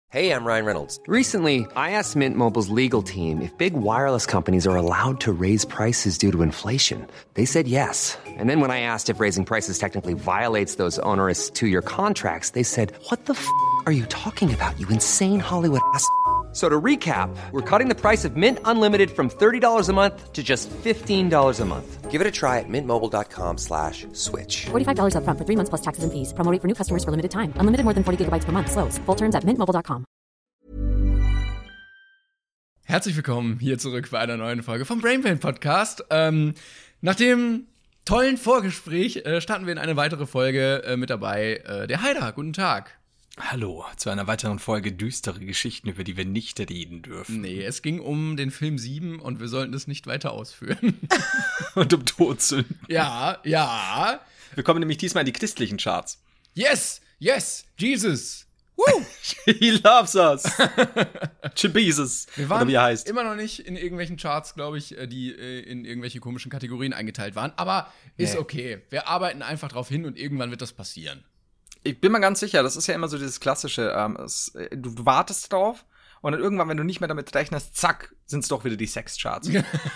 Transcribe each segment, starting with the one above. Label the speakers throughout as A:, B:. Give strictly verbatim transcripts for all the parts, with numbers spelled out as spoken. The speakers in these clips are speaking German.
A: Hey, I'm Ryan Reynolds.
B: Recently, I asked Mint Mobile's legal team if big wireless companies are allowed to raise prices due to inflation. They said yes. And then when I asked if raising prices technically violates those onerous two-year contracts, they said, what the f*** are you talking about, you insane Hollywood ass f- So to recap, we're cutting the price of Mint Unlimited from thirty dollars a month to just fifteen dollars a month.
A: Give it a try at mintmobile.com slash switch.
C: forty-five dollars up front for three months plus taxes and fees. Promo rate for new customers for limited time. Unlimited more than forty gigabytes per month. Slows full terms at mint mobile dot com.
D: Herzlich willkommen hier zurück bei einer neuen Folge vom Brain Pain Podcast. Ähm, nach dem tollen Vorgespräch äh, starten wir in eine weitere Folge äh, mit dabei. Äh, der Haider, guten Tag.
E: Hallo, zu einer weiteren Folge düstere Geschichten, über die wir nicht reden dürfen.
D: Nee, es ging um den Film sieben und wir sollten es nicht weiter ausführen.
E: Und um Todsünden.
D: Ja, ja.
E: Wir kommen nämlich diesmal in die christlichen Charts.
D: Yes, yes, Jesus. Woo!
E: He loves us. Jesus.
D: Wir waren
E: oder wie er heißt.
D: immer noch nicht in irgendwelchen Charts, glaube ich, die in irgendwelche komischen Kategorien eingeteilt waren. Aber ist
E: Nee.
D: okay. Wir arbeiten einfach drauf hin und irgendwann wird das passieren.
E: Ich bin mir ganz sicher, das ist ja immer so dieses klassische, ähm, es, du, du wartest drauf und dann irgendwann, wenn du nicht mehr damit rechnest, zack, sind es doch wieder die Sexcharts.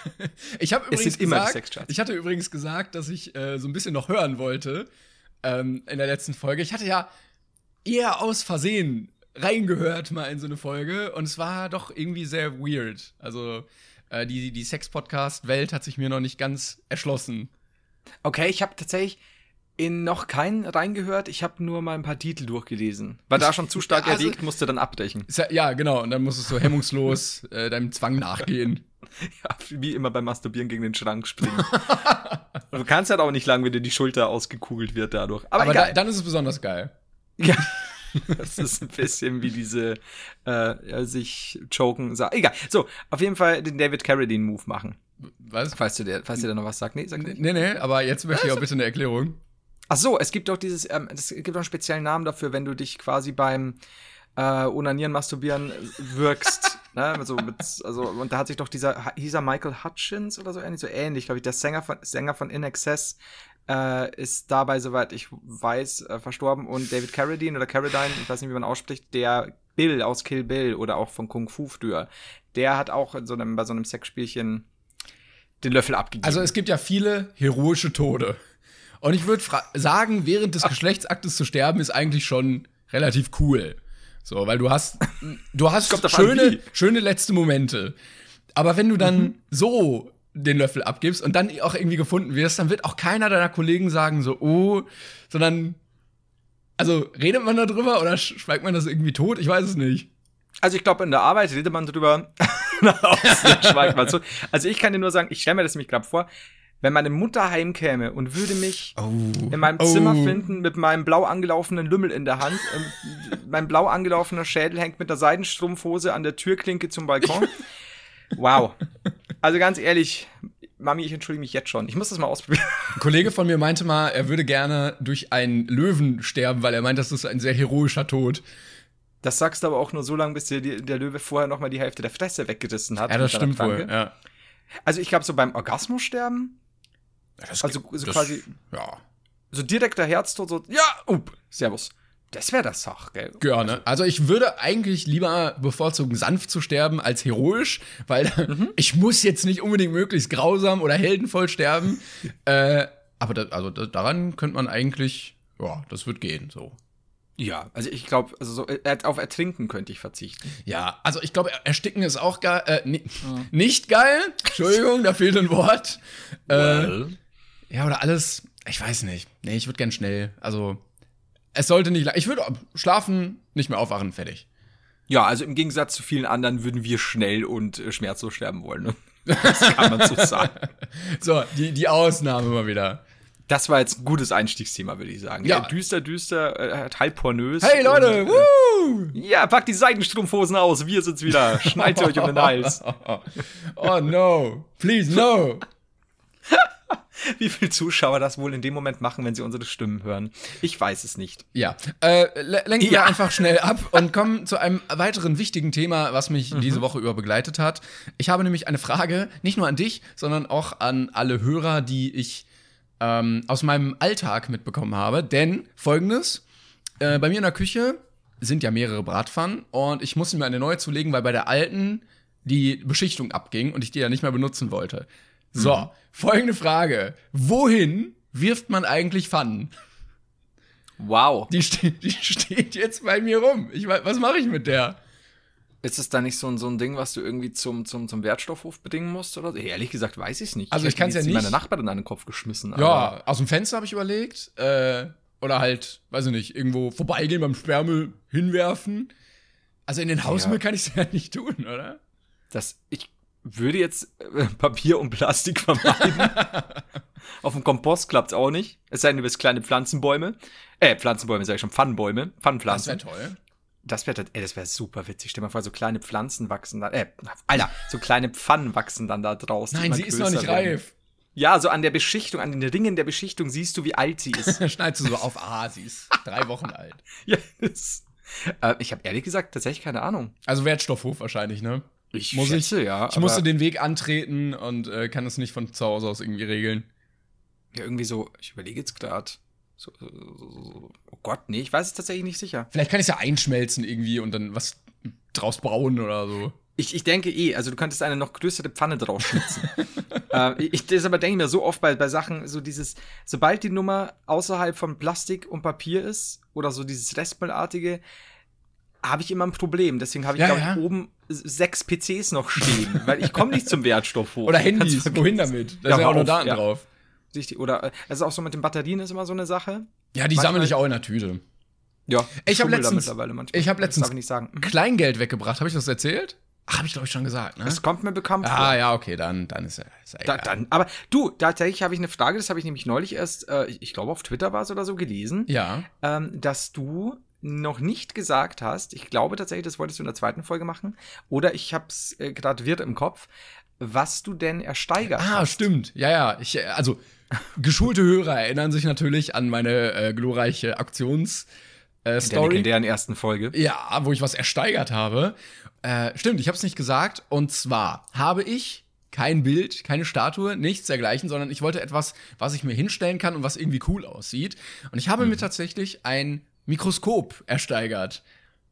D: Ich habe übrigens
E: sind immer die
D: gesagt,
E: Sexcharts.
D: ich hatte übrigens gesagt, dass ich äh, so ein bisschen noch hören wollte ähm, in der letzten Folge. Ich hatte ja eher aus Versehen reingehört mal in so eine Folge und es war doch irgendwie sehr weird. Also äh, die, die Sex-Podcast-Welt hat sich mir noch nicht ganz erschlossen.
E: Okay, ich habe tatsächlich in noch keinen reingehört, ich habe nur mal ein paar Titel durchgelesen. War da schon zu stark
D: Ja, also-
E: erregt, musste dann abbrechen.
D: Ist ja, ja, genau. Und dann musst du so hemmungslos äh, deinem Zwang nachgehen.
E: Ja, wie immer beim Masturbieren gegen den Schrank springen. Und du kannst halt auch nicht lang, wenn dir die Schulter ausgekugelt wird dadurch. Aber,
D: Aber
E: egal.
D: da, dann ist es besonders geil.
E: Ja, das ist ein bisschen wie diese äh, ja, sich choken. Sa- Egal. So, auf jeden Fall den David Carradine-Move machen.
D: Was?
E: Falls du dir, falls dir da noch was sagt. Nee, sag nicht.
D: Nee, nee, aber jetzt möchte ich auch bitte eine Erklärung.
E: Ach so, es gibt doch dieses, ähm, es gibt doch einen speziellen Namen dafür, wenn du dich quasi beim äh, Onanieren, Masturbieren wirkst. Ne? So mit, also, und da hat sich doch dieser, hieß er Michael Hutchins oder so ähnlich, so ähnlich, glaube ich, der Sänger von, Sänger von In Excess äh, ist dabei, soweit ich weiß, äh, verstorben. Und David Carradine oder Carradine, ich weiß nicht, wie man ausspricht, der Bill aus Kill Bill oder auch von Kung Fu früher, der hat auch in so einem, bei so einem Sexspielchen den Löffel abgegeben.
D: Also es gibt ja viele heroische Tode. Und ich würde sagen, während des Geschlechtsaktes zu sterben ist eigentlich schon relativ cool. So, weil du hast, du hast
E: Kommt drauf an,
D: schöne,
E: wie.
D: schöne letzte Momente. Aber wenn du dann
E: Mhm.
D: so den Löffel abgibst und dann auch irgendwie gefunden wirst, dann wird auch keiner deiner Kollegen sagen so, oh, sondern, also redet man da drüber oder sch- schweigt man das irgendwie tot? Ich weiß es nicht.
E: Also ich glaube, in der Arbeit redet man drüber. Nach außen schweigt man so. Also ich kann dir nur sagen, ich stelle mir das nämlich gerade vor, wenn meine Mutter heimkäme und würde mich in meinem
D: Oh.
E: Zimmer finden mit meinem blau angelaufenen Lümmel in der Hand. Ähm, mein blau angelaufener Schädel hängt mit der Seidenstrumpfhose an der Türklinke zum Balkon. Wow. Also ganz ehrlich, Mami, ich entschuldige mich jetzt schon. Ich muss das mal ausprobieren.
D: Ein Kollege von mir meinte mal, er würde gerne durch einen Löwen sterben, weil er meint, das ist ein sehr heroischer Tod.
E: Das sagst du aber auch nur so lange, bis dir die, der Löwe vorher noch mal die Hälfte der Fresse weggerissen hat.
D: Ja, das
E: mit seiner
D: stimmt wohl.
E: Pranke.
D: Ja.
E: Also ich glaube, so beim Orgasmus sterben,
D: Das,
E: also so
D: das-
E: quasi
D: Ja.
E: so direkter Herztod, so, ja, up, servus. Das wäre das Sach, gell?
D: Gerne. Also ich würde eigentlich lieber bevorzugen, sanft zu sterben als heroisch, weil ich muss jetzt nicht unbedingt möglichst grausam oder heldenvoll sterben. äh, aber da, also da, daran könnte man eigentlich, ja, das wird gehen, so.
E: Ja, also ich glaube, also so, äh, auf Ertrinken könnte ich verzichten.
D: Ja, also ich glaube, Ersticken ist auch geil, äh, ni- nicht geil. Entschuldigung, da fehlt ein Wort. Äh, ja, oder alles, ich weiß nicht. Nee, ich würde gern schnell, also es sollte nicht, la- ich würde schlafen, nicht mehr aufwachen, fertig.
E: Ja, also im Gegensatz zu vielen anderen würden wir schnell und äh, schmerzlos sterben wollen. Ne? Das kann man so sagen.
D: So, die, die Ausnahme mal wieder.
E: Das war jetzt ein gutes Einstiegsthema, würde ich sagen.
D: Ja.
E: Ja. Düster, düster, äh, halb pornös.
D: Hey Leute,
E: und, äh,
D: woo!
E: Ja, packt die Seidenstrumpfhosen aus, wir sind's wieder. Schneidet euch um den Hals.
D: Oh no, please no.
E: Wie viele Zuschauer das wohl in dem Moment machen, wenn sie unsere Stimmen hören? Ich weiß es nicht.
D: Ja, äh, le- lenken wir
E: Ja.
D: einfach schnell ab und kommen zu einem weiteren wichtigen Thema, was mich diese Woche über begleitet hat. Ich habe nämlich eine Frage, nicht nur an dich, sondern auch an alle Hörer, die ich ähm, aus meinem Alltag mitbekommen habe. Denn folgendes, äh, bei mir in der Küche sind ja mehrere Bratpfannen und ich musste mir eine neue zulegen, weil bei der alten die Beschichtung abging und ich die ja nicht mehr benutzen wollte. So, mhm. folgende Frage. Wohin wirft man eigentlich Pfannen?
E: Wow.
D: Die, ste- die steht jetzt bei mir rum. Ich weiß, was mache ich mit der?
E: Ist es da nicht so ein, so ein Ding, was du irgendwie zum, zum, zum Wertstoffhof bedingen musst? Oder? Ehrlich gesagt, weiß ich es nicht.
D: Also ich, ich kann es ja nicht.
E: Meine Nachbarin an den Kopf geschmissen.
D: Ja,
E: aber
D: aus dem Fenster habe ich überlegt. Äh, oder halt, weiß ich nicht, irgendwo vorbeigehen, beim Sperrmüll hinwerfen. Also in den Hausmüll ja. kann ich es ja nicht tun, oder?
E: Das, ich würde jetzt äh, Papier und Plastik vermeiden. Auf dem Kompost klappt's auch nicht. Es sei denn, du bist kleine Pflanzenbäume. Äh, Pflanzenbäume, sag ich schon, Pfannenbäume. Pfannenpflanzen.
D: Das wäre toll.
E: Das wäre ey, das wäre super witzig. Stell dir mal vor, so kleine Pflanzen wachsen da, äh, Alter, so kleine Pfannen wachsen dann da draußen.
D: Nein, sie ist noch nicht werden. reif.
E: Ja, so an der Beschichtung, an den Ringen der Beschichtung siehst du, wie alt sie ist.
D: Schneidest du so auf, ah, sie ist drei Wochen alt.
E: Ja, das, äh, ich habe ehrlich gesagt tatsächlich keine Ahnung.
D: Also Wertstoffhof wahrscheinlich, ne?
E: Ich
D: Muss
E: schätze,
D: ich,
E: ja.
D: Ich musste den Weg antreten und äh, kann das nicht von zu Hause aus irgendwie regeln.
E: Ja, irgendwie so, ich überlege jetzt gerade. So, so, so, oh Gott, nee, ich weiß es tatsächlich nicht sicher.
D: Vielleicht kann ich es ja einschmelzen irgendwie und dann was draus brauen oder so.
E: Ich, ich denke eh, also du könntest eine noch größere Pfanne draus schnitzen. äh, ich, das aber denke ich mir so oft bei, bei Sachen, so dieses, sobald die Nummer außerhalb von Plastik und Papier ist oder so dieses Restmüllartige, habe ich immer ein Problem. Deswegen habe ich,
D: ja,
E: glaube
D: ja.
E: ich, oben sechs P Cs noch stehen, weil ich komme nicht zum Wertstoffhof.
D: Oder Handys, wohin damit? Da
E: ja,
D: sind ja auch nur
E: auf,
D: Daten
E: ja.
D: drauf.
E: Richtig, oder, also auch so mit den Batterien ist immer so eine Sache.
D: Ja, die sammle ich auch in der Tüte.
E: Ja,
D: ich habe letztens, ich hab
E: das
D: letztens
E: darf ich nicht sagen. Mhm.
D: Kleingeld weggebracht. Habe ich das erzählt? Habe ich, glaube ich, schon gesagt, ne?
E: Das kommt mir bekannt vor.
D: Ah, ja, okay, dann, dann ist er
E: da, dann, aber du, tatsächlich habe ich eine Frage, das habe ich nämlich neulich erst, äh, ich, ich glaube auf Twitter war es oder so, gelesen.
D: Ja.
E: Ähm, dass du noch nicht gesagt hast, ich glaube tatsächlich, das wolltest du in der zweiten Folge machen, oder ich habe es äh, gerade wird im Kopf, was du denn ersteigert
D: ah, hast. Ah, stimmt. Ja, ja. Ich, also, geschulte Hörer erinnern sich natürlich an meine äh, glorreiche Aktions- Äh, Story.
E: In der ersten Folge.
D: Ja, wo ich was ersteigert habe. Äh, stimmt, ich habe es nicht gesagt. Und zwar habe ich kein Bild, keine Statue, nichts dergleichen, sondern ich wollte etwas, was ich mir hinstellen kann und was irgendwie cool aussieht. Und ich habe mhm. mir tatsächlich ein Mikroskop ersteigert.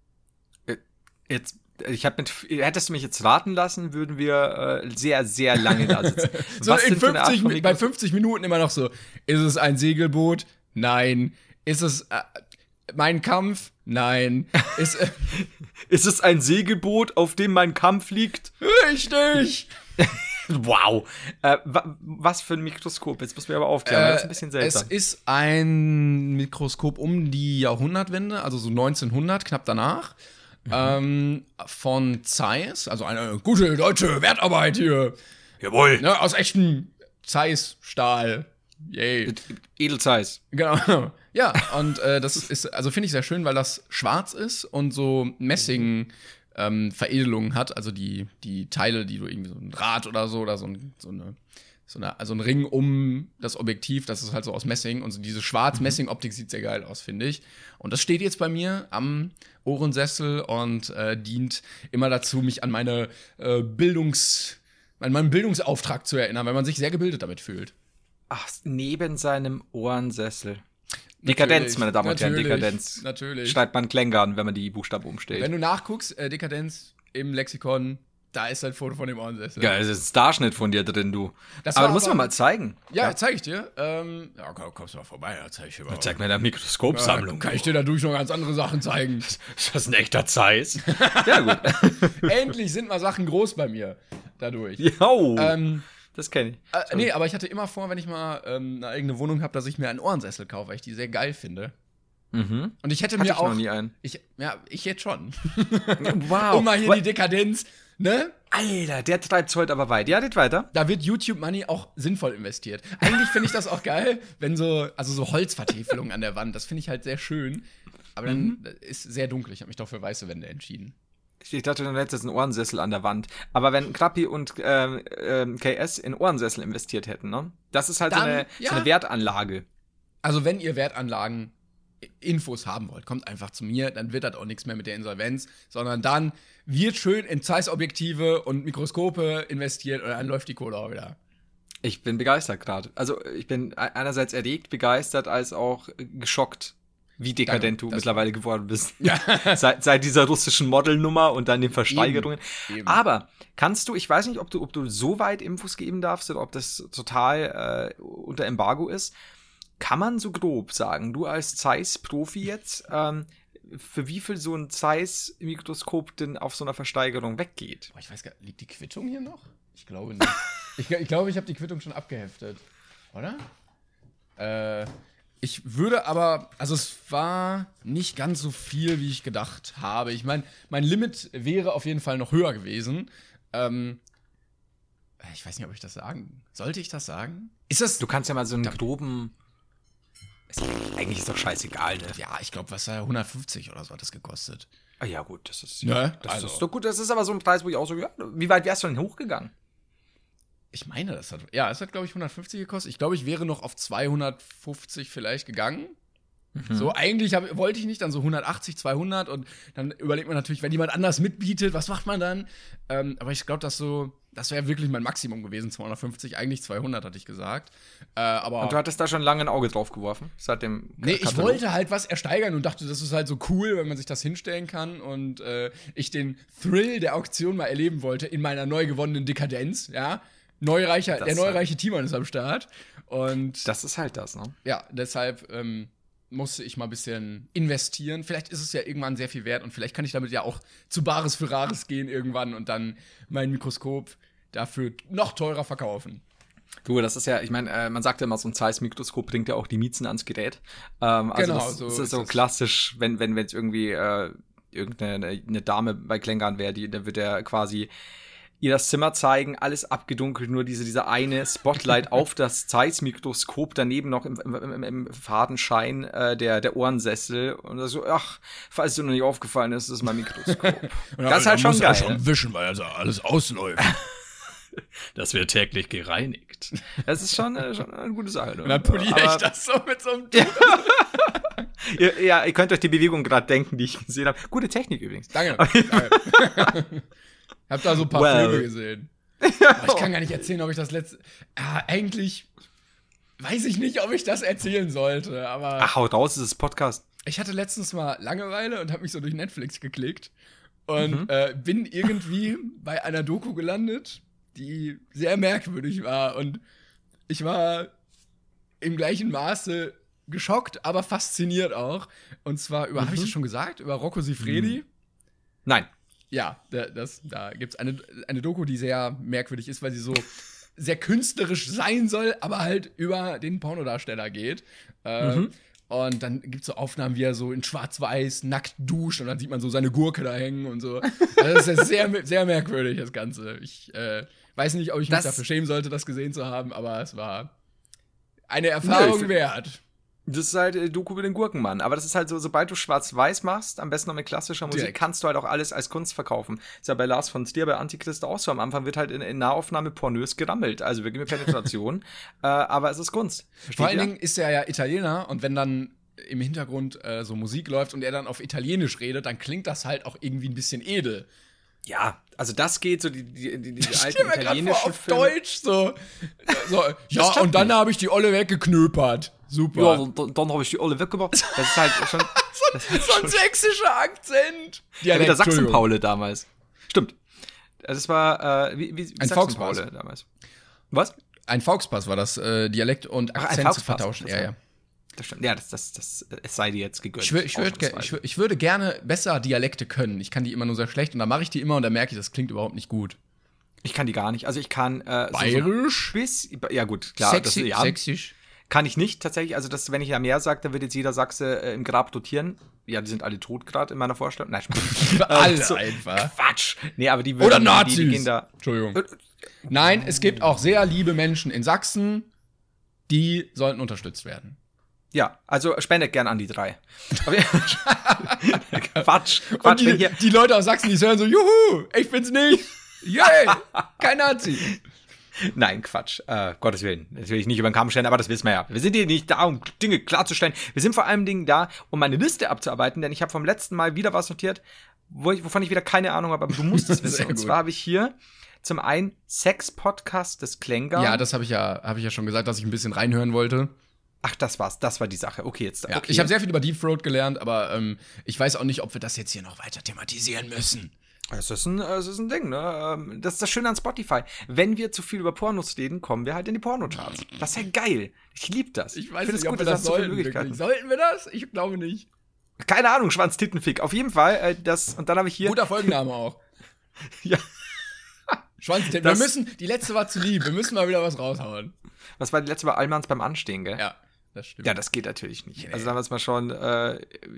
E: Jetzt, ich habe mit, hättest du mich jetzt warten lassen, würden wir äh, sehr, sehr lange da sitzen.
D: so in fünfzig, bei fünfzig Minuten immer noch so, ist es ein Segelboot? Nein. Ist es äh, Mein Kampf? Nein. Ist, äh,
E: ist es ein Segelboot, auf dem mein Kampf liegt?
D: Richtig!
E: Wow. Äh, wa- was für ein Mikroskop? Jetzt müssen wir aber aufklären, äh, das ist ein bisschen seltsam.
D: Es ist ein Mikroskop um die Jahrhundertwende, also so neunzehnhundert, knapp danach. Mhm. Ähm, von Zeiss, also eine gute deutsche Wertarbeit hier.
E: Jawohl.
D: Ne, aus echtem Zeiss-Stahl. Yay.
E: Edelzeiss.
D: Genau. Ja, und äh, das ist, also finde ich sehr schön, weil das schwarz ist und so Messing ähm, Veredelungen hat, also die, die Teile, die du irgendwie so ein Rad oder so oder so, ein, so eine so eine, also ein Ring um das Objektiv, das ist halt so aus Messing und so diese Schwarz-Messing-Optik sieht sehr geil aus, finde ich. Und das steht jetzt bei mir am Ohrensessel und äh, dient immer dazu, mich an meine äh, Bildungs, an meinen Bildungsauftrag zu erinnern, weil man sich sehr gebildet damit fühlt.
E: Ach, neben seinem Ohrensessel. Dekadenz, meine Damen und Herren, Dekadenz.
D: Natürlich.
E: Schreibt man Klängern, wenn man die Buchstaben umstellt.
D: Wenn du nachguckst, äh, Dekadenz im Lexikon, da ist ein Foto von dem Ohrensessel.
E: Ja, es ist ein Starschnitt von dir drin, du.
D: Das
E: aber
D: war
E: du musst
D: aber,
E: mir mal zeigen.
D: Ja, ja. zeig ich dir. Ähm, ja, komm, kommst du mal vorbei, da zeig ich dir mal.
E: Zeig mir deine Mikroskopsammlung.
D: Ja, kann ich dir dadurch noch ganz andere Sachen zeigen.
E: Ist das ein echter Zeiss? Ja, gut.
D: Endlich sind mal Sachen groß bei mir dadurch.
E: Jo.
D: Ähm,
E: Das kenne ich.
D: Äh, nee, aber ich hatte immer vor, wenn ich mal ähm, eine eigene Wohnung habe, dass ich mir einen Ohrensessel kaufe, weil ich die sehr geil finde.
E: Mhm.
D: Und ich hätte
E: Hatte
D: mir
E: ich
D: auch.
E: noch nie einen.
D: Ich, ja, ich jetzt schon.
E: Wow.
D: Und mal hier
E: What?
D: die Dekadenz, ne?
E: Alter, der treibt's heute aber weit. Ja, das weiter.
D: Da wird YouTube Money auch sinnvoll investiert. Eigentlich finde ich das auch geil, wenn so, also so Holzvertäfelungen an der Wand, das finde ich halt sehr schön. Aber dann mhm. ist sehr dunkel. Ich habe mich doch für weiße Wände entschieden.
E: Ich dachte, du hättest einen Ohrensessel an der Wand. Aber wenn Krappi und ähm, ähm, K S in Ohrensessel investiert hätten, ne? Das ist halt
D: Dann,
E: so, eine,
D: ja.
E: so eine Wertanlage.
D: Also wenn ihr Wertanlagen Infos haben wollt, kommt einfach zu mir, dann wird das auch nichts mehr mit der Insolvenz, sondern dann wird schön in Zeiss-Objektive und Mikroskope investiert und dann läuft die Kohle auch wieder.
E: Ich bin begeistert gerade. Also ich bin einerseits erregt, begeistert, als auch geschockt. wie dekadent
D: Danke,
E: du
D: das-
E: mittlerweile geworden bist.
D: Ja.
E: seit, seit dieser russischen Modelnummer und dann den Versteigerungen.
D: Eben, eben.
E: Aber kannst du, ich weiß nicht, ob du, ob du so weit Infos geben darfst oder ob das total äh, unter Embargo ist. Kann man so grob sagen, du als Zeiss-Profi jetzt, ähm, für wie viel so ein Zeiss-Mikroskop denn auf so einer Versteigerung weggeht?
D: Boah, ich weiß gar nicht, liegt die Quittung hier noch? Ich glaube nicht. ich, ich glaube, ich habe die Quittung schon abgeheftet. Oder? Äh, ich würde aber, also es war nicht ganz so viel, wie ich gedacht habe. Ich meine, mein Limit wäre auf jeden Fall noch höher gewesen. Ähm, ich weiß nicht, ob ich das sagen. Sollte ich das sagen? Ist das.
E: Du kannst ja mal so einen groben. Ist, eigentlich ist doch scheißegal, ne?
D: Ja, ich glaube, was war hundertfünfzig oder so hat das gekostet.
E: Ah ja, gut, das ist.
D: Ne?
E: Das
D: Also.
E: ist doch gut, das ist aber so ein Preis, wo ich auch so, ja, wie weit wärst du denn hochgegangen?
D: Ich meine, das hat. Ja, es hat, glaube ich, hundertfünfzig gekostet. Ich glaube, ich wäre noch auf zweihundertfünfzig vielleicht gegangen. So, eigentlich hab, wollte ich nicht, dann so hundertachtzig, zweihundert und dann überlegt man natürlich, wenn jemand anders mitbietet, was macht man dann? Ähm, aber ich glaube, das so, das wäre wirklich mein Maximum gewesen, zweihundertfünfzig, eigentlich zweihundert, hatte ich gesagt. Äh, aber
E: Und du hattest da schon lange ein Auge drauf geworfen, seit dem
D: nee, ich
E: Katalog.
D: wollte halt was ersteigern und dachte, das ist halt so cool, wenn man sich das hinstellen kann und äh, ich den Thrill der Auktion mal erleben wollte in meiner neu gewonnenen Dekadenz, ja. Neureicher,
E: Das
D: der
E: ist
D: neureiche Timon ist am Start und
E: Das ist halt das, ne?
D: ja, deshalb ähm, musste ich mal ein bisschen investieren. Vielleicht ist es ja irgendwann sehr viel wert und vielleicht kann ich damit ja auch zu Bares für Rares gehen irgendwann und dann mein Mikroskop dafür noch teurer verkaufen.
E: Du, das ist ja, ich meine, äh, man sagt ja immer, so ein Zeiss-Mikroskop bringt ja auch die Miezen ans Gerät. Ähm, also
D: Genau,
E: das,
D: so
E: das
D: ist
E: ist so
D: es.
E: klassisch, wenn wenn wenn es irgendwie äh, irgendeine eine Dame bei Klängern wäre, die, da wird er quasi ihr das Zimmer zeigen, alles abgedunkelt, nur diese, diese eine Spotlight auf das Zeiss-Mikroskop, daneben noch im, im, im, im Fadenschein äh, der, der Ohrensessel und so, ach, falls dir noch nicht aufgefallen ist, das ist mein Mikroskop. Das ist halt schon geil.
D: schon wischen, weil also alles ausläuft.
E: Das wird täglich gereinigt. Das ist schon, äh, schon eine gute Sache. Ne?
D: Und dann poliere ich
E: Aber-
D: das so mit so einem
E: Ja, ja, ihr könnt euch die Bewegung gerade denken, die ich gesehen habe. Gute Technik übrigens.
D: Danke. Danke. Hab da so ein paar
E: Well.
D: Filme gesehen. Aber ich kann gar nicht erzählen, ob ich das letzte. Ja, eigentlich weiß ich nicht, ob ich das erzählen sollte, aber
E: Ach, haut raus, das ist Podcast.
D: ich hatte letztens mal Langeweile und habe mich so durch Netflix geklickt und äh, bin irgendwie bei einer Doku gelandet, die sehr merkwürdig war und ich war im gleichen Maße geschockt, aber fasziniert auch. Und zwar über, habe ich das schon gesagt, über Rocco Siffredi?
E: Nein.
D: Ja, da, das, da gibt es eine, eine Doku, die sehr merkwürdig ist, weil sie so sehr künstlerisch sein soll, aber halt über den Pornodarsteller geht. Äh,
E: Mhm.
D: Und dann gibt es so Aufnahmen, wie er so in schwarz-weiß nackt duscht und dann sieht man so seine Gurke da hängen und so. Das ist ja sehr, sehr merkwürdig, das Ganze. Ich äh, weiß nicht, ob ich mich
E: Das-
D: dafür schämen sollte, das gesehen zu haben, aber es war eine Erfahrung
E: Nö, ich-
D: wert.
E: Das ist halt äh, Doku über den Gurkenmann. Aber das ist halt so, sobald du schwarz-weiß machst, am besten noch mit klassischer Musik,
D: Direkt.
E: kannst du halt auch alles als Kunst verkaufen. Ist ja bei Lars von Stier, bei Antichrist auch so. Am Anfang wird halt in, in Nahaufnahme pornös gerammelt. Also wirklich mit Penetration. äh, aber es ist Kunst. Versteht
D: Vor allen
E: ihr?
D: Dingen ist er ja Italiener und wenn dann im Hintergrund äh, so Musik läuft und er dann auf Italienisch redet, dann klingt das halt auch irgendwie ein bisschen edel.
E: Ja, also das geht so, die, die, die, die
D: Ich
E: alten
D: stell mir grad
E: italienischen
D: vor, auf
E: Filme.
D: Deutsch so. so ja,
E: klappt
D: und dann
E: nicht.
D: habe ich die Olle weggeknöpert. Super.
E: Ja, dann, dann habe ich die alle weggemacht. Das ist halt schon. Das ist
D: so ein sächsischer Akzent.
E: Ja, wie der
D: Entschuldigung.
E: Sachsen-Paule damals. Stimmt. Das war, äh, wie, wie, wie
D: Ein
E: Sachsen-Paule
D: Volkspass.
E: damals. Was?
D: Ein Fauxpass war das, äh, Dialekt und
E: Ach, ein
D: Akzent zu
E: Fauxpass,
D: vertauschen.
E: das
D: Ja,
E: war-
D: ja.
E: Das stimmt. Ja, das, das, das, es sei dir jetzt gegönnt.
D: Ich, wür, ich, würd, ge- ich, wür, ich würde gerne besser Dialekte können. Ich kann die immer nur sehr schlecht und dann mache ich die immer und dann merke ich, das klingt überhaupt nicht gut.
E: Ich kann die gar nicht. Also ich kann äh, so-
D: Bayerisch?
E: So bis, ja gut, klar.
D: Sexy,
E: das, ja,
D: sächsisch.
E: kann ich nicht tatsächlich. Also das, wenn ich ja mehr sage, dann wird jetzt jeder Sachse äh, im Grab dotieren. Ja, die sind alle tot gerade in meiner Vorstellung. Nein, Spaß.
D: Alle
E: so-
D: einfach.
E: Quatsch. Nee, aber die
D: Oder
E: die,
D: Nazis.
E: Die, die gehen da.
D: Entschuldigung. Nein, es gibt auch sehr liebe Menschen in Sachsen, die sollten unterstützt werden.
E: Ja, also spendet gern an die drei. Aber ja, Quatsch,
D: Und
E: Quatsch, wenn
D: die,
E: hier.
D: die Leute aus Sachsen, die hören so, juhu, ich bin's nicht. Yay, kein Nazi.
E: Nein, Quatsch. Äh, Gottes Willen. Natürlich nicht über den Kamm stellen, aber das wissen wir ja. Wir sind hier nicht da, um Dinge klarzustellen. Wir sind vor allem Dingen da, um meine Liste abzuarbeiten, denn ich habe vom letzten Mal wieder was notiert, wo ich, wovon ich wieder keine Ahnung habe, aber du musst es wissen.
D: Sehr
E: Und
D: gut.
E: zwar habe ich hier zum einen Sex-Podcast des Klänger.
D: Ja, das habe ich ja, habe ich ja schon gesagt, dass ich ein bisschen reinhören wollte.
E: Ach, das war's. Das war die Sache. Okay, jetzt.
D: Ja,
E: okay.
D: ich habe sehr viel über Deep Throat gelernt, aber ähm, ich weiß auch nicht, ob wir das jetzt hier noch weiter thematisieren müssen.
E: Es ist ein, es ist ein Ding, ne? Das ist das Schöne an Spotify. Wenn wir zu viel über Pornos reden, kommen wir halt in die Pornocharts. Das ist ja geil. Ich liebe das.
D: Ich weiß
E: Find
D: nicht,
E: es
D: ob wir
E: dass
D: das
E: es so viele
D: sollten.
E: Möglichkeiten.
D: Wirklich. Sollten wir das? Ich glaube nicht.
E: Keine Ahnung, Schwanz-Tittenfick. Auf jeden Fall. Äh, das, und dann habe ich hier.
D: Guter Folgenname auch.
E: Ja.
D: Schwanztitten. Wir müssen, die letzte war zu lieb. Wir müssen mal wieder was raushauen.
E: Was war die letzte Mal? Allmanns beim Anstehen, gell?
D: Ja, das stimmt.
E: Ja, das geht natürlich nicht.
D: Nee.
E: Also sagen wir es mal schon, äh,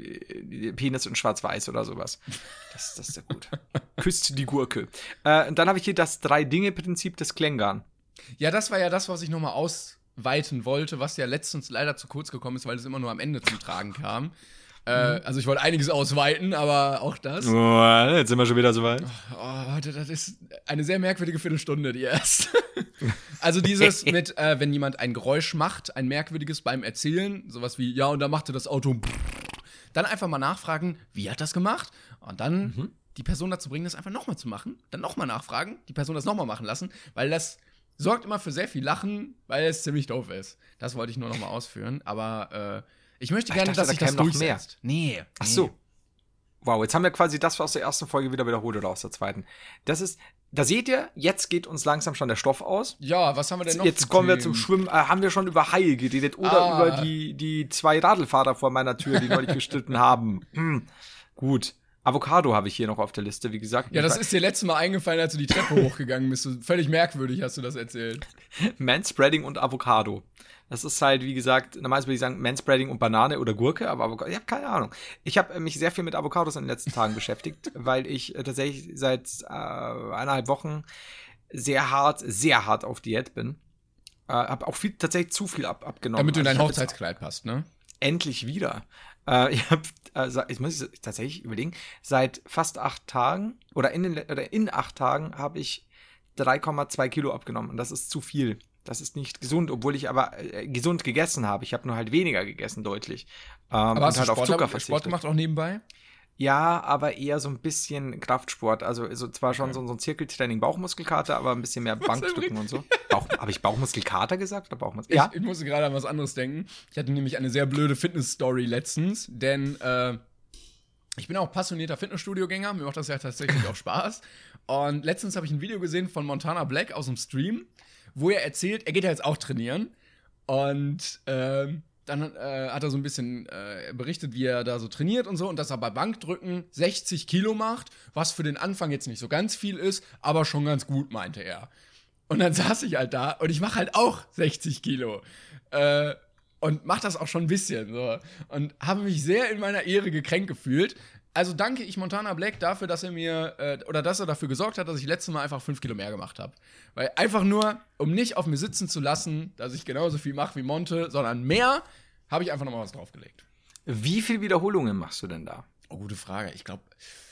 E: Penis in Schwarz-Weiß oder sowas. Das, das ist ja gut. Küsst die Gurke. Äh, und dann habe ich hier das Drei-Dinge-Prinzip des Klängern.
D: Ja, das war ja das, was ich nochmal ausweiten wollte, was ja letztens leider zu kurz gekommen ist, weil es immer nur am Ende zum Tragen kam. Äh, also ich wollte einiges ausweiten, aber auch das.
E: Oh, jetzt sind wir schon wieder so weit.
D: Oh, das ist eine sehr merkwürdige Viertelstunde, die erste. Also dieses mit, äh, wenn jemand ein Geräusch macht, ein merkwürdiges beim Erzählen, sowas wie, ja, und da machte das Auto, dann einfach mal nachfragen, wie hat das gemacht? Und dann mhm. die Person dazu bringen, das einfach nochmal zu machen, dann nochmal nachfragen, die Person das nochmal machen lassen, weil das sorgt immer für sehr viel Lachen, weil es ziemlich doof ist. Das wollte ich nur nochmal ausführen, aber äh, ich möchte gerne,
E: ich dachte,
D: dass sich
E: da
D: das
E: noch
D: durchsetzt.
E: Mehr.
D: Nee, nee.
E: Ach so. Wow, jetzt haben wir quasi das aus der ersten Folge wieder wiederholt oder aus der zweiten. Das ist, da seht ihr, jetzt geht uns langsam schon der Stoff aus.
D: Ja, was haben wir denn noch?
E: Jetzt kommen wir zum Schwimmen. Äh, haben wir schon über Haie geredet oder
D: ah.
E: über die, die zwei Radlfahrer vor meiner Tür, die neulich gestritten haben. Hm. Gut. Avocado habe ich hier noch auf der Liste, wie gesagt.
D: Ja, das ist dir letztes Mal eingefallen, als du die Treppe hochgegangen bist. So völlig merkwürdig hast du das erzählt.
E: Manspreading und Avocado. Das ist halt, wie gesagt, normalerweise würde ich sagen Manspreading und Banane oder Gurke, aber Avocado, ich habe keine Ahnung. Ich habe mich sehr viel mit Avocados in den letzten Tagen beschäftigt, weil ich äh, tatsächlich seit äh, eineinhalb Wochen sehr hart, sehr hart auf Diät bin. Äh, habe auch viel, tatsächlich zu viel ab, abgenommen.
D: Damit du in dein
E: also
D: Hochzeitskleid passt, ne?
E: Endlich wieder. Äh, ich habe, also ich muss tatsächlich überlegen, seit fast acht Tagen oder in, den, oder in acht Tagen habe ich drei Komma zwei Kilo abgenommen und das ist zu viel. Das ist nicht gesund, obwohl ich aber äh, gesund gegessen habe. Ich habe nur halt weniger gegessen, deutlich. Ähm,
D: aber hast
E: und halt
D: du
E: auf
D: Sport,
E: Zucker
D: Sport
E: verzichtet.
D: gemacht auch nebenbei?
E: Ja, aber eher so ein bisschen Kraftsport. Also, also zwar schon okay. so, so ein Zirkeltraining, Bauchmuskelkater, aber ein bisschen mehr Bankdrücken und so. Bauch, habe ich Bauchmuskelkater gesagt oder Bauchmuskel?
D: Ja. Ich, ich musste gerade an was anderes denken. Ich hatte nämlich eine sehr blöde Fitness-Story letztens, denn äh, ich bin auch passionierter Fitnessstudio-Gänger. Mir macht das ja tatsächlich auch Spaß. Und letztens habe ich ein Video gesehen von Montana Black aus dem Stream, wo er erzählt, er geht ja jetzt auch trainieren. Und äh, dann äh, hat er so ein bisschen äh, berichtet, wie er da so trainiert und so. Und dass er bei Bankdrücken sechzig Kilo macht, was für den Anfang jetzt nicht so ganz viel ist, aber schon ganz gut, meinte er. Und dann saß ich halt da und ich mache halt auch sechzig Kilo. Äh, und mach das auch schon ein bisschen. So. Und habe mich sehr in meiner Ehre gekränkt gefühlt. Also danke ich Montana Black dafür, dass er mir, äh, oder dass er dafür gesorgt hat, dass ich letztes Mal einfach fünf Kilo mehr gemacht habe. Weil einfach nur, um nicht auf mir sitzen zu lassen, dass ich genauso viel mache wie Monte, sondern mehr, habe ich einfach nochmal was draufgelegt.
E: Wie viele Wiederholungen machst du denn da?
D: Oh, gute Frage. Ich glaube,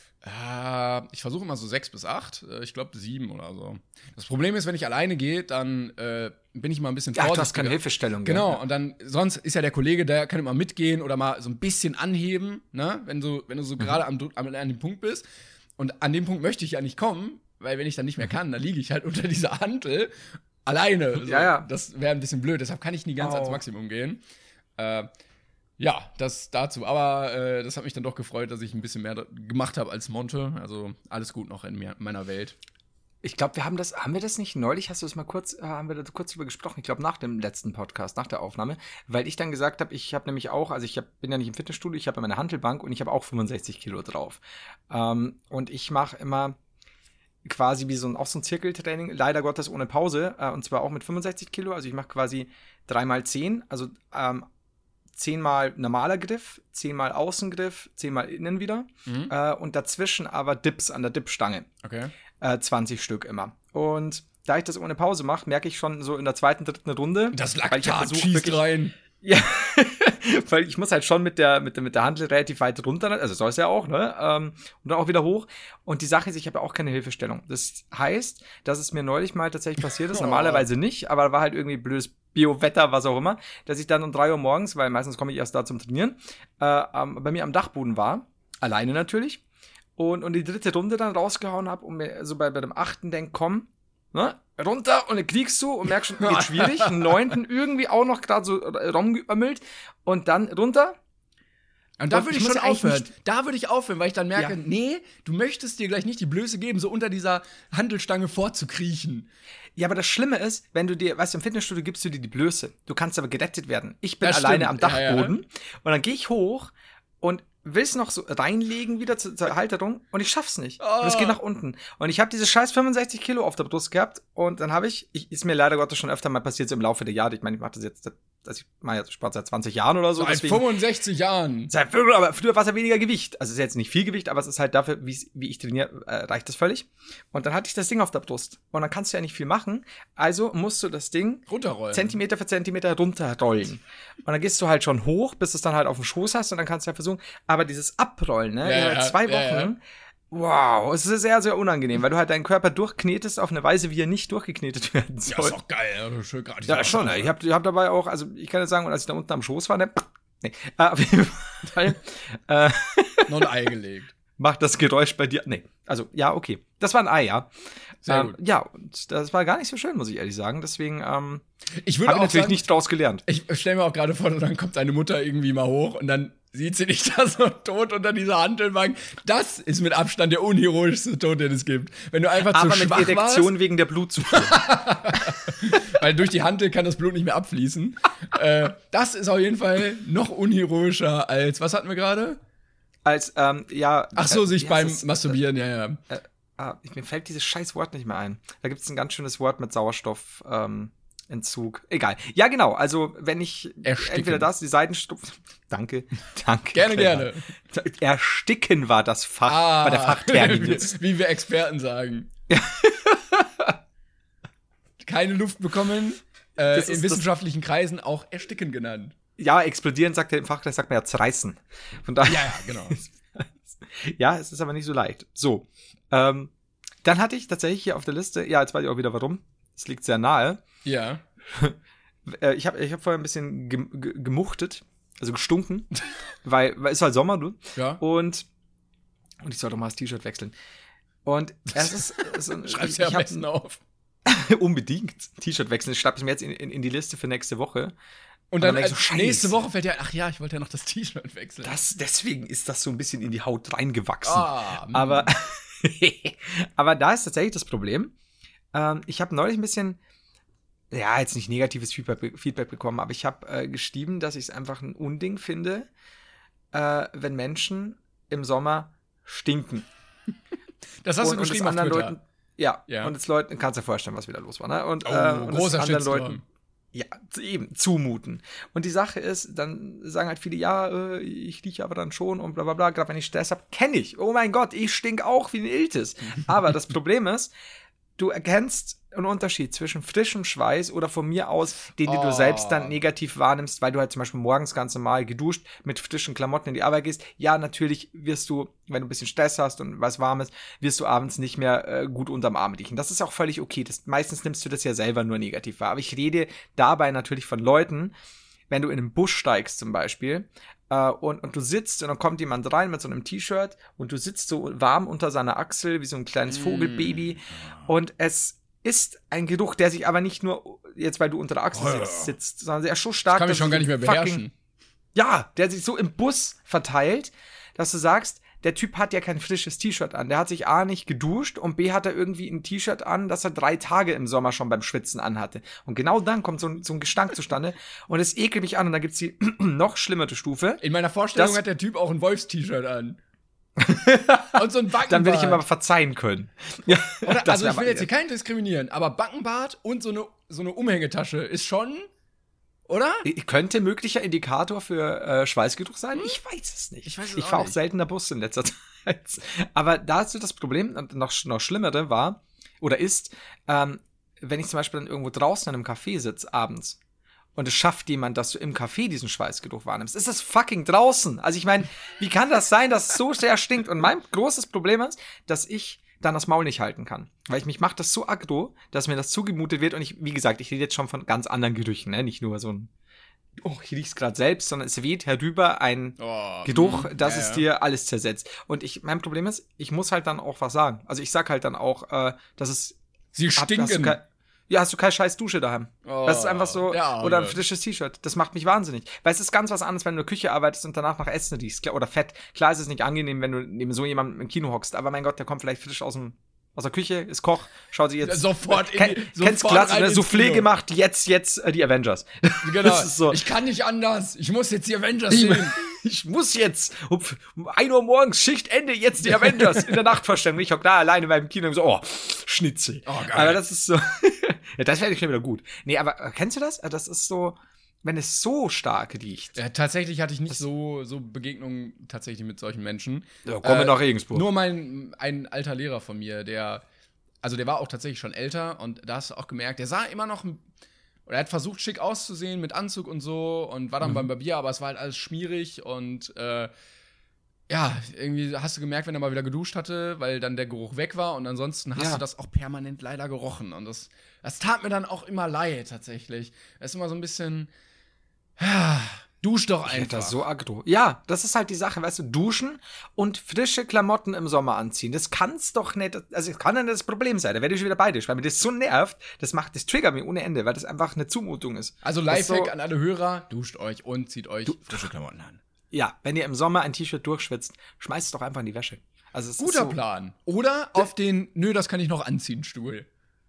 D: äh, ich versuche immer so sechs bis acht. Äh, ich glaube sieben oder so. Das Problem ist, wenn ich alleine gehe, dann äh, bin ich mal ein bisschen vorsichtiger.
E: Ach, du hast keine Hilfestellung.
D: Genau,
E: ja.
D: Und dann, sonst ist ja der Kollege, der kann immer mitgehen oder mal so ein bisschen anheben, ne? Wenn du, wenn du so mhm. gerade am, am, an dem Punkt bist. Und an dem Punkt möchte ich ja nicht kommen, weil wenn ich dann nicht mehr kann, dann liege ich halt unter dieser Hantel alleine. So.
E: Ja, ja.
D: Das wäre ein bisschen blöd, deshalb kann ich nie ganz oh. ans Maximum gehen. Äh, ja, das dazu. Aber äh, das hat mich dann doch gefreut, dass ich ein bisschen mehr gemacht habe als Monte. Also alles gut noch in, mir, in meiner Welt.
E: Ich glaube, wir haben das, haben wir das nicht neulich, hast du das mal kurz, äh, haben wir da kurz drüber gesprochen, ich glaube nach dem letzten Podcast, nach der Aufnahme, weil ich dann gesagt habe, ich habe nämlich auch, also ich hab, bin ja nicht im Fitnessstudio, ich habe ja meine Hantelbank und ich habe auch fünfundsechzig Kilo drauf. Ähm, und ich mache immer quasi wie so ein, auch so ein Zirkeltraining, leider Gottes ohne Pause, äh, und zwar auch mit fünfundsechzig Kilo, also ich mache quasi drei mal zehn, also ähm, zehnmal normaler Griff, zehnmal Außengriff, zehnmal innen wieder mhm. äh, und dazwischen aber Dips an der Dipstange.
D: Okay.
E: Äh, zwanzig Stück immer. Und da ich das ohne Pause mache, merke ich schon so in der zweiten, dritten Runde.
D: Das Laktat schießt wirklich rein.
E: Ja, weil ich muss halt schon mit der, mit der, mit der Handel relativ weit runter, also soll es ja auch, ne? Ähm, und dann auch wieder hoch. Und die Sache ist, ich habe ja auch keine Hilfestellung. Das heißt, dass es mir neulich mal tatsächlich passiert ist, normalerweise nicht, aber war halt irgendwie blödes Bio-Wetter, was auch immer, dass ich dann um drei Uhr morgens, weil meistens komme ich erst da zum Trainieren, äh, ähm, bei mir am Dachboden war, alleine natürlich, und, und die dritte Runde dann rausgehauen habe und mir so bei, bei dem achten denke, komm, ne? Runter und dann kriegst du und merkst schon, geht schwierig. Einen neunten irgendwie auch noch gerade so rumgeömmelt und dann runter.
D: Und da
E: Und
D: würde
E: ich
D: ich
E: muss
D: schon
E: ja eigentlich
D: aufhören.
E: nicht-
D: Da würde ich aufhören, weil ich dann merke,
E: Ja.
D: nee, du möchtest dir gleich nicht die Blöße geben, so unter dieser Handelstange vorzukriechen.
E: Ja, aber das Schlimme ist, wenn du dir, weißt du, im Fitnessstudio gibst du dir die Blöße. Du kannst aber gerettet werden. Ich bin
D: Das
E: alleine
D: stimmt.
E: am
D: Ja, ja.
E: Dachboden und dann gehe ich hoch und will es noch so reinlegen wieder zu, zur Halterung und ich schaff's nicht. Und es geht nach unten. Und ich habe diese scheiß fünfundsechzig Kilo auf der Brust gehabt und dann habe ich, ich, ist mir leider Gottes schon öfter mal passiert, so im Laufe der Jahre. Ich meine, ich mache das jetzt, das, ich mache jetzt Sport seit zwanzig Jahren oder so.
D: Seit
E: deswegen,
D: fünfundsechzig Jahren.
E: Seit fünf, aber früher war es ja weniger Gewicht. Also es ist jetzt nicht viel Gewicht, aber es ist halt dafür, wie's- wie ich trainiere, äh, reicht das völlig. Und dann hatte ich das Ding auf der Brust. Und dann kannst du ja nicht viel machen. Also musst du das Ding
D: Runterrollen.
E: Zentimeter für Zentimeter runterrollen. Und dann gehst du halt schon hoch, bis du es dann halt auf dem Schoß hast und dann kannst du ja versuchen. Aber dieses Abrollen, ne?
D: Ja,
E: über
D: ja,
E: zwei
D: ja,
E: Wochen.
D: ja.
E: Wow, es ist sehr, sehr unangenehm, weil du halt deinen Körper durchknetest auf eine Weise, wie er nicht durchgeknetet werden
D: Ja,
E: soll.
D: ist doch geil. Also schön gerade.
E: Ja, schon. Ne? Ich habe ich hab dabei auch, also ich kann jetzt sagen, als ich da unten am Schoß war, ne, nee, äh, auf jeden Fall äh,
D: Noch ein Ei gelegt.
E: macht das Geräusch bei dir. Nee, also ja, okay. Das war ein Ei, ja.
D: Sehr
E: ähm,
D: gut.
E: Ja, und das war gar nicht so schön, muss ich ehrlich sagen. Deswegen ähm,
D: Ich
E: habe
D: würde
E: ich
D: auch
E: natürlich
D: sagen,
E: nicht draus gelernt.
D: ich stelle mir auch gerade vor, dann kommt deine Mutter irgendwie mal hoch und dann sieht sie dich da so tot unter dieser Hantelbank. Das ist mit Abstand der unironischste Tod, den es gibt. Wenn du einfach
E: Aber
D: zu
E: mit
D: schwach
E: Erektion wegen der Blutzufuhr.
D: warst, weil durch die Hantel kann das Blut nicht mehr abfließen. äh, das ist auf jeden Fall noch unironischer als, was hatten wir gerade?
E: Als, ähm, ja.
D: Ach so,
E: äh,
D: sich
E: wie
D: beim
E: heißt das?
D: Masturbieren, ja, ja.
E: Äh, ah, ich, mir fällt dieses scheiß Wort nicht mehr ein. Da gibt es ein ganz schönes Wort mit Sauerstoff. Ähm, Entzug. Egal. Ja, genau. Also, wenn ich
D: Ersticken.
E: entweder das, die Seitenstropfen. Danke. Danke.
D: Gerne,
E: Clever.
D: gerne.
E: Ersticken war das Fach,
D: Ah,
E: war der Fachterminus.
D: wie, wie wir Experten sagen. Keine Luft bekommen, äh,
E: Das ist
D: in
E: das-
D: wissenschaftlichen Kreisen auch ersticken genannt.
E: Ja, explodieren sagt er im Fachkreis, sagt man ja zerreißen. Von daher.
D: Ja, ja, genau.
E: Ja, es ist aber nicht so leicht. So. Ähm, dann hatte ich tatsächlich hier auf der Liste, ja, jetzt weiß ich auch wieder warum. Es liegt sehr nahe.
D: Ja.
E: Äh, ich habe ich hab vorher ein bisschen gem ge gemuchtet, also gestunken, weil, weil es war Sommer, du.
D: Ja.
E: Und, und ich soll doch mal das T-Shirt wechseln. Und es ist, es ist
D: Schreib's
E: ich,
D: ja
E: ich
D: am
E: hab
D: besten auf.
E: unbedingt T-Shirt wechseln. Ich schreibe es mir jetzt in, in, in die Liste für nächste Woche.
D: Und
E: dann
D: dann,
E: denk ich
D: äh,
E: so, Scheiße.
D: nächste Woche fällt dir ein, ach ja, ich wollte ja noch das T-Shirt wechseln.
E: Das, deswegen ist das so ein bisschen in die Haut reingewachsen.
D: Ah, mm.
E: aber, aber da ist tatsächlich das Problem. Ähm, ich habe neulich ein bisschen, ja, jetzt nicht negatives Feedback, Feedback bekommen, aber ich habe äh, geschrieben, dass ich es einfach ein Unding finde, äh, wenn Menschen im Sommer stinken.
D: das hast
E: und,
D: du
E: und es
D: geschrieben auf
E: anderen
D: Twitter.
E: Leuten, ja,
D: Ja.
E: und es Leuten, kannst dir vorstellen, was wieder los war, ne? Und,
D: Oh,
E: äh, und es
D: großer
E: anderen
D: Shitstorm.
E: Leuten, ja, eben, zumuten. Und die Sache ist, dann sagen halt viele, ja, äh, ich rieche aber dann schon und bla bla bla, gerade wenn ich Stress habe, kenne ich. Oh mein Gott, ich stink auch wie ein Iltis. Aber das Problem ist, du erkennst einen Unterschied zwischen frischem Schweiß oder von mir aus, den
D: Oh.
E: du selbst dann negativ wahrnimmst, weil du halt zum Beispiel morgens ganz normal geduscht mit frischen Klamotten in die Arbeit gehst. Ja, natürlich wirst du, wenn du ein bisschen Stress hast und was warm ist, wirst du abends nicht mehr äh, gut unterm Arm riechen. Das ist auch völlig okay. Das, meistens nimmst du das ja selber nur negativ wahr. Aber ich rede dabei natürlich von Leuten, wenn du in den Busch steigst zum Beispiel, äh, und, und du sitzt und dann kommt jemand rein mit so einem T-Shirt und du sitzt so warm unter seiner Achsel wie so ein kleines Vogelbaby und es ist ein Geruch, der sich aber nicht nur jetzt, weil du unter der Achsel sitzt, sitzt, sondern der ist so stark,
D: Kann mich
E: dass
D: schon
E: es
D: gar nicht mehr
E: fucking-
D: beherrschen.
E: Ja, der sich so im Bus verteilt, dass du sagst, der Typ hat ja kein frisches T-Shirt an. Der hat sich A nicht geduscht und B hat er irgendwie ein T-Shirt an, das er drei Tage im Sommer schon beim Schwitzen anhatte. Und genau dann kommt so ein, so ein Gestank zustande und es ekelt mich an und da gibt's die noch schlimmere Stufe.
D: In meiner Vorstellung
E: Das-
D: hat der Typ auch ein Wolfs-T-Shirt an. Und so ein Backenbart.
E: Dann will ich ihm aber verzeihen können. Ja,
D: Oder,
E: das
D: also
E: wär
D: ich will
E: aber-
D: jetzt hier keinen diskriminieren, aber Backenbart und so eine, so eine Umhängetasche ist schon, oder?
E: Könnte möglicher Indikator für äh, Schweißgeruch sein? Ich weiß es nicht.
D: Ich weiß es
E: Ich
D: auch
E: fahre auch
D: nicht.
E: seltener Bus in letzter Zeit. Aber da hast du das Problem, und noch, noch schlimmere war, oder ist, ähm, wenn ich zum Beispiel dann irgendwo draußen in einem Café sitze, abends, und es schafft jemand, dass du im Café diesen Schweißgeruch wahrnimmst, ist das fucking draußen. Also ich meine, wie kann das sein, dass es so sehr stinkt? Und mein großes Problem ist, dass ich dann das Maul nicht halten kann. Weil ich mich macht das so aggro, dass mir das zugemutet wird und ich, wie gesagt, ich rede jetzt schon von ganz anderen Gerüchen, ne? Nicht nur so ein, oh, ich riech's gerade selbst, sondern es weht herüber ein
D: Oh,
E: Geruch,
D: mm,
E: dass
D: ja,
E: es
D: ja.
E: dir alles zersetzt. Und ich, mein Problem ist, ich muss halt dann auch was sagen. Also ich sag halt dann auch, äh, dass es
D: Sie
E: Hab-
D: stinken.
E: Hast du kei- ja, hast du keine scheiß Dusche daheim.
D: Oh,
E: das ist einfach so.
D: ja,
E: oder ein
D: ja.
E: frisches T-Shirt. Das macht mich wahnsinnig. Weil es ist ganz was anderes, wenn du in der Küche arbeitest und danach nach Essen riechst. Klar- Oder Fett. Klar ist es nicht angenehm, wenn du neben so jemandem im Kino hockst. Aber mein Gott, der kommt vielleicht frisch aus dem aus der Küche, ist Koch, schaut sich jetzt.
D: Sofort in
E: Ken,
D: die-
E: kennst
D: sofort
E: klasse,
D: rein
E: ne?
D: ins
E: Soufflé
D: Kino.
E: gemacht, jetzt, jetzt äh, die Avengers.
D: Genau.
E: Das ist so.
D: Ich kann nicht anders. Ich muss jetzt die Avengers
E: Ich,
D: sehen.
E: ich muss jetzt um, um ein Uhr morgens Schichtende jetzt die Avengers in der Nachtvorstellung. Ich hock da alleine beim Kino und so, oh, Schnitzel.
D: Oh, geil.
E: Aber das ist so, ja, das wäre schon wieder gut. Nee, aber äh, kennst du das? Das ist so, wenn es so stark riecht.
D: Ja, tatsächlich hatte ich nicht so, so Begegnungen tatsächlich mit solchen Menschen.
E: Ja, kommen wir nach Regensburg.
D: Nur mein, ein alter Lehrer von mir, der, also der war auch tatsächlich schon älter und da hast du auch gemerkt, der sah immer noch, oder er hat versucht, schick auszusehen mit Anzug und so und war dann
E: Mhm.
D: beim Barbier, aber es war halt alles schmierig und äh, ja, irgendwie hast du gemerkt, wenn er mal wieder geduscht hatte, weil dann der Geruch weg war und ansonsten hast
E: Ja.
D: du das auch permanent leider gerochen und das, das tat mir dann auch immer leid tatsächlich. Das ist immer so ein bisschen, ah, dusch doch
E: Ich hätte
D: einfach.
E: das so aggro. Ja, das ist halt die Sache, weißt du, duschen und frische Klamotten im Sommer anziehen. Das kann's doch nicht, also das kann ja nicht das Problem sein. Da werde ich schon wieder beidisch, weil mir das so nervt, das macht, das triggert mich ohne Ende, weil das einfach eine Zumutung ist.
D: Also
E: Das ist
D: Lifehack
E: so,
D: an alle Hörer, duscht euch und zieht euch frische Klamotten an.
E: ja, wenn ihr im Sommer ein T-Shirt durchschwitzt, schmeißt es doch einfach in die Wäsche. Also es ist
D: Guter
E: so,
D: Plan. Oder auf den, nö, das kann ich noch anziehen, Stuhl.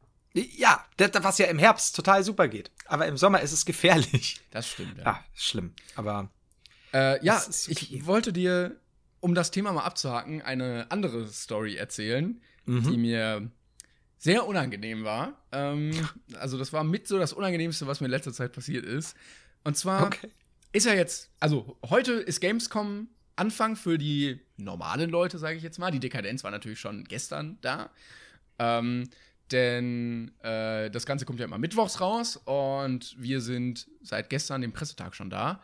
E: Ja, das, was ja im Herbst total super geht. Aber im Sommer ist es gefährlich.
D: Das stimmt, ja.
E: Ja, schlimm. Aber
D: Äh, ja,
E: Das ist okay.
D: ich wollte dir, um das Thema mal abzuhaken, eine andere Story erzählen,
E: Mhm.
D: die mir sehr unangenehm war. Ähm, also das war mit so das Unangenehmste, was mir in letzter Zeit passiert ist. Und zwar
E: okay.
D: ist ja jetzt, also heute ist Gamescom Anfang für die normalen Leute, sage ich jetzt mal. Die Dekadenz war natürlich schon gestern da. Ähm, denn äh, das Ganze kommt ja immer mittwochs raus und wir sind seit gestern, dem Pressetag, schon da.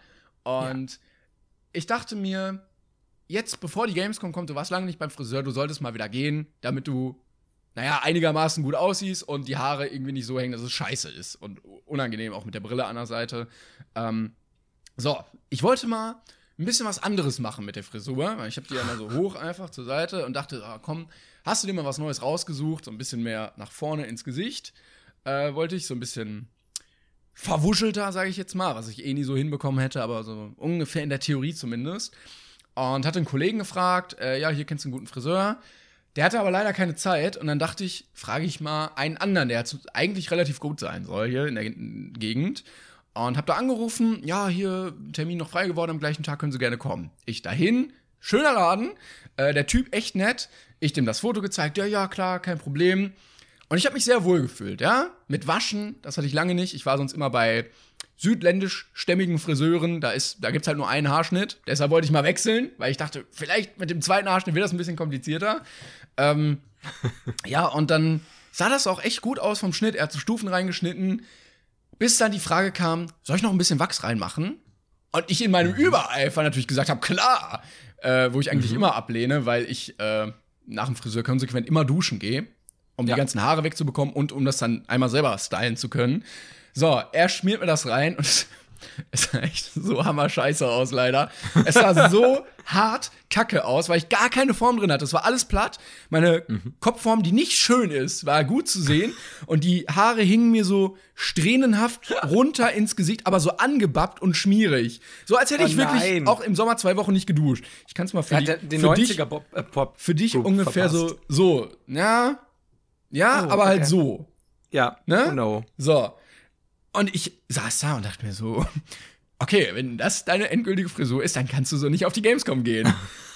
D: Und ich dachte mir, jetzt, bevor die Gamescom kommt, du warst lange nicht beim Friseur, du solltest mal wieder gehen, damit du, naja, einigermaßen gut aussiehst und die Haare irgendwie nicht so hängen, dass es scheiße ist und unangenehm, auch mit der Brille an der Seite. Ähm, so, ich wollte mal ein bisschen was anderes machen mit der Frisur, weil ich habe die ja immer so hoch einfach zur Seite und dachte, ah, komm, hast du dir mal was Neues rausgesucht, so ein bisschen mehr nach vorne ins Gesicht, äh, wollte ich so ein bisschen verwuschelter, sage ich jetzt mal, was ich eh nie so hinbekommen hätte, aber so ungefähr in der Theorie zumindest. Und hatte einen Kollegen gefragt, äh, ja, hier kennst du einen guten Friseur. Der hatte aber leider keine Zeit und dann dachte ich, frage ich mal einen anderen, der eigentlich relativ gut sein soll hier in der Gegend. Und hab da angerufen, ja, hier, Termin noch frei geworden, am gleichen Tag können Sie gerne kommen. Ich dahin, schöner Laden, äh, der Typ echt nett. Ich dem das Foto gezeigt, ja, ja, klar, kein Problem. Und ich habe mich sehr wohl gefühlt, ja. Mit Waschen, das hatte ich lange nicht. Ich war sonst immer bei südländisch-stämmigen Friseuren. Da, ist, da gibt's halt nur einen Haarschnitt. Deshalb wollte ich mal wechseln, weil ich dachte, vielleicht mit dem zweiten Haarschnitt wird das ein bisschen komplizierter. Ähm, ja, und dann sah das auch echt gut aus vom Schnitt. Er hat so Stufen reingeschnitten, bis dann die Frage kam, soll ich noch ein bisschen Wachs reinmachen? Und ich in meinem Übereifer natürlich gesagt habe, klar. Äh, wo ich eigentlich immer ablehne, weil ich äh, nach dem Friseur konsequent immer duschen gehe, um
E: Ja.
D: die ganzen Haare wegzubekommen und um das dann einmal selber stylen zu können. So, er schmiert mir das rein und es, es sah echt so hammerscheiße aus, leider. Es sah so hart kacke aus, weil ich gar keine Form drin hatte. Es war alles platt. Meine Kopfform, die nicht schön ist, war gut zu sehen. Und die Haare hingen mir so strähnenhaft runter ins Gesicht, aber so angebappt und schmierig. So als hätte
E: Oh
D: ich wirklich
E: nein.
D: auch im Sommer zwei Wochen nicht geduscht. Ich kann es mal für,
E: Ja,
D: die,
E: der, den
D: für dich
E: neunziger Pop, äh, Pop
D: für dich
E: Group
D: ungefähr
E: verpasst.
D: so, so, ja, ja,
E: Oh,
D: aber halt
E: okay.
D: so,
E: Ja,
D: ne?
E: oh no.
D: So. Und ich saß da und dachte mir so, okay, wenn das deine endgültige Frisur ist, dann kannst du so nicht auf die Gamescom gehen.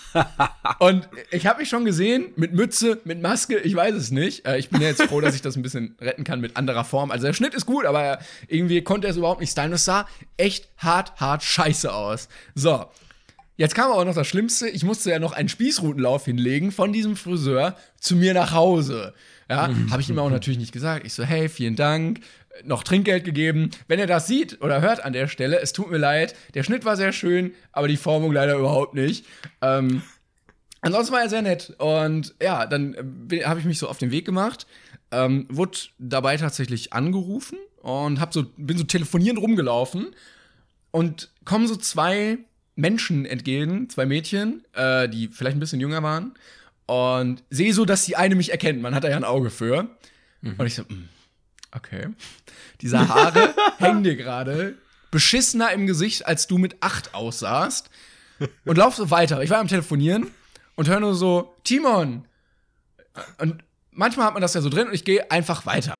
D: Und ich habe mich schon gesehen, mit Mütze, mit Maske, ich weiß es nicht. Äh, ich bin ja jetzt froh, dass ich das ein bisschen retten kann mit anderer Form. Also der Schnitt ist gut, aber irgendwie konnte er es überhaupt nicht stylen. Das sah echt hart, hart scheiße aus. So. Jetzt kam aber noch das Schlimmste, ich musste ja noch einen Spießrutenlauf hinlegen von diesem Friseur zu mir nach Hause. Ja, habe ich ihm auch natürlich nicht gesagt. Ich so, hey, vielen Dank, noch Trinkgeld gegeben. Wenn er das sieht oder hört an der Stelle, es tut mir leid, der Schnitt war sehr schön, aber die Formung leider überhaupt nicht. Ähm, ansonsten war er sehr nett. Und ja, dann äh, habe ich mich so auf den Weg gemacht, ähm, wurde dabei tatsächlich angerufen und hab so, bin so telefonierend rumgelaufen und kommen so zwei Menschen entgegen, zwei Mädchen, äh, die vielleicht ein bisschen jünger waren, und sehe so, dass die eine mich erkennt. Man hat da ja ein Auge für. Mhm. Und ich so, mh, okay. Diese Haare hängen dir gerade beschissener im Gesicht, als du mit acht aussahst. Und lauf so weiter. Ich war am Telefonieren und höre nur so, Timon. Und manchmal hat man das ja so drin und ich gehe einfach weiter.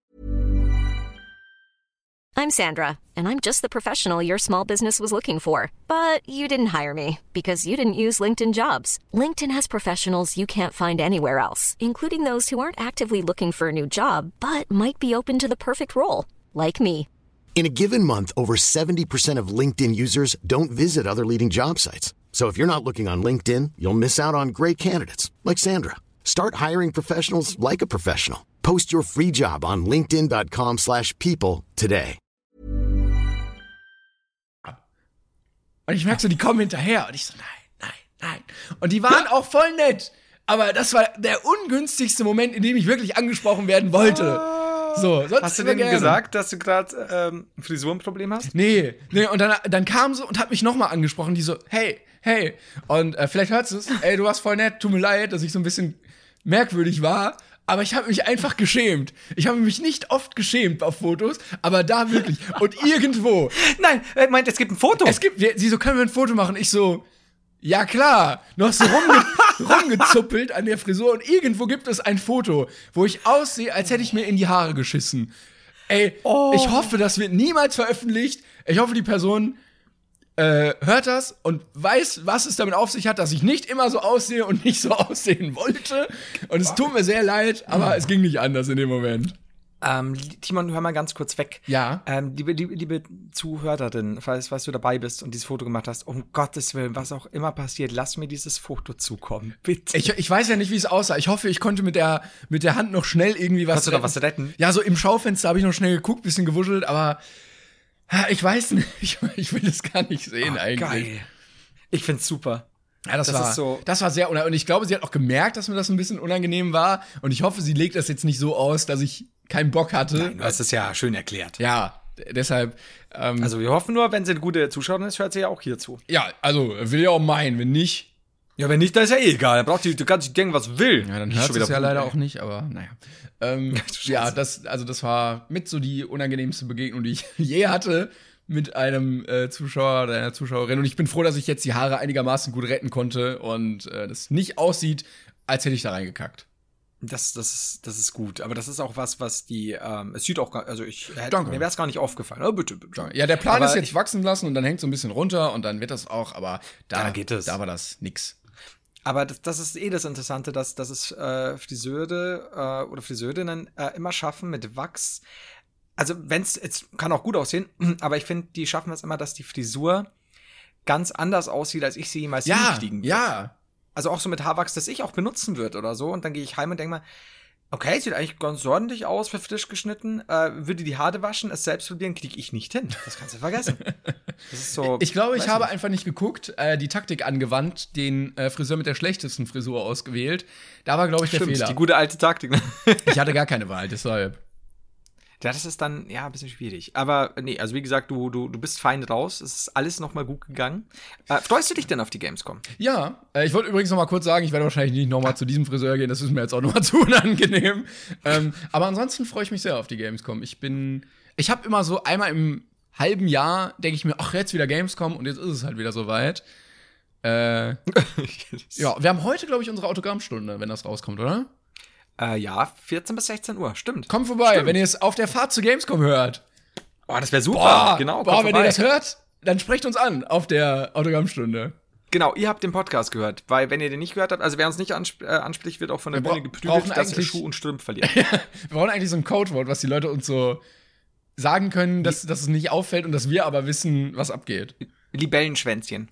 F: I'm Sandra, and I'm just the professional your small business was looking for. But you didn't hire me because you didn't use LinkedIn Jobs. LinkedIn has professionals you can't find anywhere else, including those who aren't actively looking for a new job, but might be open to the perfect role, like me.
G: In a given month, over seventy percent of LinkedIn users don't visit other leading job sites. So if you're not looking on LinkedIn, you'll miss out on great candidates like Sandra. Start hiring professionals like a professional. Post your free job on linkedin dot com slash people today.
D: Und ich merke so, die kommen hinterher. Und ich so, nein, nein, nein. Und die waren auch voll nett. Aber das war der ungünstigste Moment, in dem ich wirklich angesprochen werden wollte. So, sonst
E: hast du
D: immer
E: denen
D: gerne.
E: gesagt, dass du gerade ähm, ein Frisurenproblem hast?
D: Nee, nee. Und dann, dann kam sie und hat mich nochmal angesprochen. Die so, hey, hey. Und äh, vielleicht hörst du es. Ey, du warst voll nett. Tut mir leid, dass ich so ein bisschen merkwürdig war. Aber ich habe mich einfach geschämt. Ich habe mich nicht oft geschämt auf Fotos, aber da wirklich. Und irgendwo.
E: Nein, er meint, es gibt ein Foto.
D: Es gibt, sie so, können wir ein Foto machen? Ich so, ja klar. Du hast so rumge rumgezuppelt an der Frisur und irgendwo gibt es ein Foto, wo ich aussehe, als hätte ich mir in die Haare geschissen. Ey, oh. Ich hoffe, das wird niemals veröffentlicht. Ich hoffe, die Person Äh, hört das und weiß, was es damit auf sich hat, dass ich nicht immer so aussehe und nicht so aussehen wollte. Und es tut mir sehr leid, aber es ging nicht anders in dem Moment.
E: Ähm, Timon, hör mal ganz kurz weg.
D: Ja.
E: Ähm, liebe, liebe, liebe Zuhörerin, falls, falls du dabei bist und dieses Foto gemacht hast, um Gottes Willen, was auch immer passiert, lass mir dieses Foto zukommen, bitte.
D: Ich, ich weiß ja nicht, wie es aussah. Ich hoffe, ich konnte mit der, mit der Hand noch schnell irgendwie was
E: Kannst du da was retten?
D: Ja, so im Schaufenster habe ich noch schnell geguckt, bisschen gewuschelt, aber ich weiß nicht, ich, ich will das gar nicht sehen, oh, eigentlich. Geil.
E: Ich find's super.
D: Ja, das,
E: das
D: war,
E: ist so.
D: Das war sehr unangenehm. Und ich glaube, sie hat auch gemerkt, dass mir das ein bisschen unangenehm war. Und ich hoffe, sie legt das jetzt nicht so aus, dass ich keinen Bock hatte.
E: Nein, du hast es ja schön erklärt.
D: Ja, deshalb. Ähm,
E: also, wir hoffen nur, wenn sie eine gute Zuschauerin ist, hört sie ja auch hier zu.
D: Ja, also, will ja auch meinen, wenn nicht.
E: Ja, wenn nicht, dann ist ja eh egal. Dann braucht die, du kannst dich denken, was will.
D: Ja, dann hört sie es ja leider auch nicht, aber naja. Ähm, ja, das, also, das war mit so die unangenehmste Begegnung, die ich je hatte mit einem äh, Zuschauer oder einer Zuschauerin. Und ich bin froh, dass ich jetzt die Haare einigermaßen gut retten konnte und äh, das nicht aussieht, als hätte ich da reingekackt.
E: Das, das, ist, das ist gut. Aber das ist auch was, was die, ähm, es sieht auch, gar, also ich, hätte,
D: Danke.
E: mir wäre es gar nicht aufgefallen. Oh, bitte, bitte.
D: Ja, der Plan
E: aber
D: ist jetzt wachsen lassen und dann hängt so ein bisschen runter und dann wird das auch, aber da,
E: da, geht es.
D: da war das nix.
E: Aber das, das ist eh das Interessante, dass, dass es äh, Friseure äh, oder Friseurinnen äh, immer schaffen mit Wachs. Also, wenn's, es kann auch gut aussehen, aber ich finde, die schaffen es immer, dass die Frisur ganz anders aussieht, als ich sie jemals
D: ja,
E: hinkriegen würde.
D: Ja,
E: Also auch so mit Haarwachs, das ich auch benutzen würde oder so. Und dann gehe ich heim und denke mal, okay, sieht eigentlich ganz ordentlich aus, für frisch geschnitten. Äh, würde die Haare waschen, es selbst probieren, kriege ich nicht hin. Das kannst du vergessen. Das ist so.
D: Ich glaube, ich habe
E: nicht.
D: einfach nicht geguckt, äh, die Taktik angewandt, den äh, Friseur mit der schlechtesten Frisur ausgewählt. Da war, glaube ich, der
E: Stimmt,
D: Fehler.
E: Die gute alte Taktik. Ne?
D: Ich hatte gar keine Wahl, deshalb.
E: Ja, das ist dann, ja, ein bisschen schwierig. Aber nee, also wie gesagt, du, du, du bist fein raus. Es ist alles nochmal gut gegangen. Äh, freust du dich denn auf die Gamescom?
D: Ja, äh, ich wollte übrigens noch mal kurz sagen, ich werde wahrscheinlich nicht noch mal zu diesem Friseur gehen, das ist mir jetzt auch noch mal zu unangenehm. ähm, aber ansonsten freue ich mich sehr auf die Gamescom. Ich bin, ich habe immer so einmal im halben Jahr, denke ich mir, ach, jetzt wieder Gamescom und jetzt ist es halt wieder soweit. Äh, ja, wir haben heute, glaube ich, unsere Autogrammstunde, wenn das rauskommt, oder?
E: Äh, ja, vierzehn bis sechzehn Uhr, stimmt.
D: Kommt vorbei,
E: stimmt.
D: wenn ihr es auf der Fahrt zu Gamescom hört.
E: Oh, das wäre super.
D: Boah,
E: genau,
D: boah, wenn
E: vorbei.
D: ihr das hört, dann sprecht uns an auf der Autogrammstunde.
E: Genau, ihr habt den Podcast gehört, weil wenn ihr den nicht gehört habt, also wer uns nicht ansp- äh, anspricht, wird auch von der
D: Wir
E: Bühne
D: bra-
E: geprügelt, dass er
D: eigentlich-
E: Schuh und Strümpf verliert.
D: Wir brauchen eigentlich so ein Codewort, was die Leute uns so sagen können, dass, dass es nicht auffällt und dass wir aber wissen, was abgeht.
E: Libellenschwänzchen.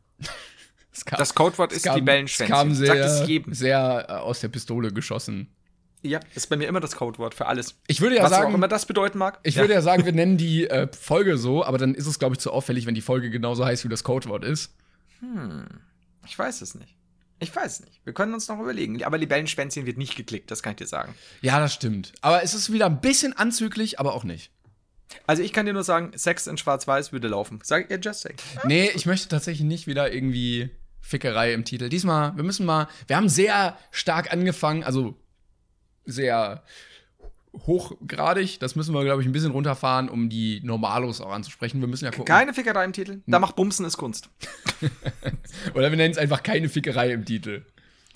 D: Es kam,
E: Das Codewort
D: es
E: ist
D: kam,
E: Libellenschwänzchen.
D: Es kam sehr,
E: Sagt es jedem.
D: sehr äh, aus der Pistole geschossen.
E: Ja, ist bei mir immer das Codewort für alles.
D: Ich würde ja
E: Was
D: sagen,
E: auch immer das bedeuten mag.
D: ich
E: ja.
D: würde ja sagen, wir nennen die äh, Folge so, aber dann ist es, glaube ich, zu auffällig, wenn die Folge genauso heißt, wie das Codewort ist.
E: Hm, ich weiß es nicht. Ich weiß nicht. Wir können uns noch überlegen. Aber Libellenschwänzchen wird nicht geklickt, das kann ich dir sagen.
D: Ja, das stimmt. Aber es ist wieder ein bisschen anzüglich, aber auch nicht.
E: Also ich kann dir nur sagen, Sex in Schwarz-Weiß würde laufen. Sag ihr just saying.
D: Nee, ich möchte tatsächlich nicht wieder irgendwie Fickerei im Titel. Diesmal, wir müssen mal, wir haben sehr stark angefangen, also sehr hochgradig. Das müssen wir, glaube ich, ein bisschen runterfahren, um die Normalos auch anzusprechen. Wir müssen ja gucken.
E: Keine Fickerei im Titel. Da macht Bumsen ist Kunst.
D: Oder wir nennen es einfach keine Fickerei im Titel.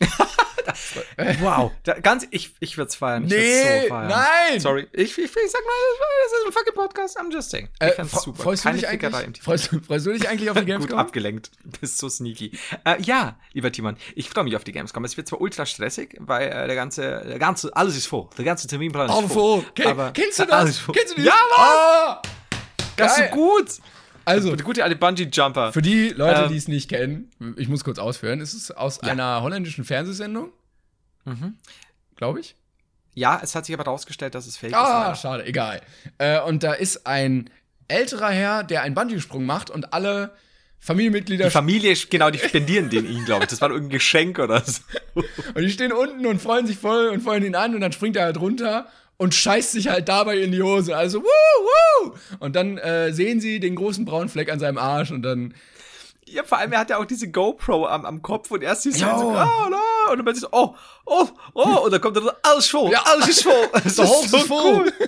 E: Wow. Da, ganz, ich, ich würde es feiern. Ich
D: Nee,
E: würd's so feiern.
D: nein!
E: Sorry. Ich, ich, ich sag mal, das ist ein fucking Podcast. I'm just saying. Ich
D: Äh,
E: fand's
D: fre-
E: super.
D: freust, du
E: Keine
D: dich
E: Fickerei im
D: eigentlich,
E: Titel.
D: freust, freust du dich eigentlich auf die
E: Gut
D: Gamescom?
E: abgelenkt. Bist so sneaky. Äh, ja, lieber Timon, ich freue mich auf die Gamescom. Es wird zwar ultra stressig, weil äh, der ganze, der ganze, alles ist voll. Der ganze Terminplan ist
D: All
E: voll.
D: full. Ken,
E: Aber
D: kennst du
E: alles
D: das?
E: ist voll.
D: Kennst du das?
E: Ja, Mann!
D: Ah!
E: Das ist so
D: Geil.
E: gut.
D: Also,
E: Der gute alte Bungee-Jumper.
D: für die Leute,
E: Ähm,
D: die es nicht kennen, ich muss kurz ausführen, es ist aus einer holländischen Fernsehsendung,
E: Mhm.
D: glaube ich.
E: Ja, es hat sich aber rausgestellt, dass es fake
D: Ah,
E: ist.
D: schade, egal. Äh, und da ist ein älterer Herr, der einen Bungee-Sprung macht und alle Familienmitglieder
E: Die Familie, genau, die spendieren den ihn, glaube ich. Das war irgendein Geschenk oder so.
D: und die stehen unten und freuen sich voll und feuern ihn an und dann springt er halt runter und scheißt sich halt dabei in die Hose. Also, wuh, wuh! Und dann äh, sehen sie den großen braunen Fleck an seinem Arsch und dann
E: Ja, vor allem, er hat ja auch diese GoPro am, am Kopf und erst siehst du
D: Jo.
E: so, ah, da, und dann so, oh, oh, oh, und dann kommt er so, alles voll,
D: Ja.
E: alles ist voll. Das
D: The Hose is full.
E: cool.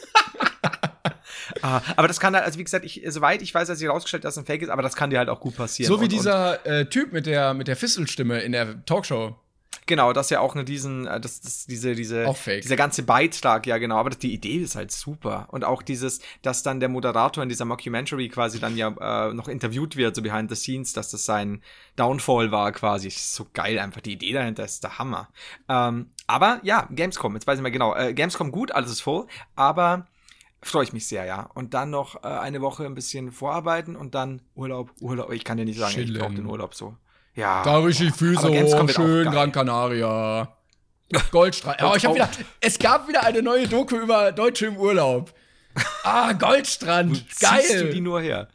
E: ah, aber das kann halt, also wie gesagt, ich, soweit ich weiß, dass sich herausgestellt, dass es ein Fake ist, aber das kann dir halt auch gut passieren.
D: so wie
E: und,
D: dieser äh, Typ mit der, mit der Fistelstimme in der Talkshow.
E: Und, genau, das ja auch nur diesen, äh, das, das, diese, diese,
D: Auch fake.
E: dieser ganze Beitrag, ja genau, aber das, die Idee ist halt super. Und auch dieses, dass dann der Moderator in dieser Mockumentary quasi dann ja äh, noch interviewt wird, so behind the scenes, dass das sein Downfall war quasi. Ist so geil einfach, die Idee dahinter ist der Hammer. Ähm, aber ja, Gamescom, jetzt weiß ich mal genau, äh, Gamescom gut, alles ist voll, aber freue ich mich sehr, ja. Und dann noch äh, eine Woche ein bisschen vorarbeiten und dann Urlaub, Urlaub, ich kann dir nicht sagen,
D: Chillen.
E: ich brauche den Urlaub so. Ja.
D: Da richtig Füße
E: Aber Gamescom
D: hoch,
E: wird auch
D: schön
E: geil.
D: Gran Canaria. Goldstrand. Oh, ich hab wieder, es gab wieder eine neue Doku über Deutsche im Urlaub. Ah, Goldstrand. Geil.
E: Ziehst du die nur her?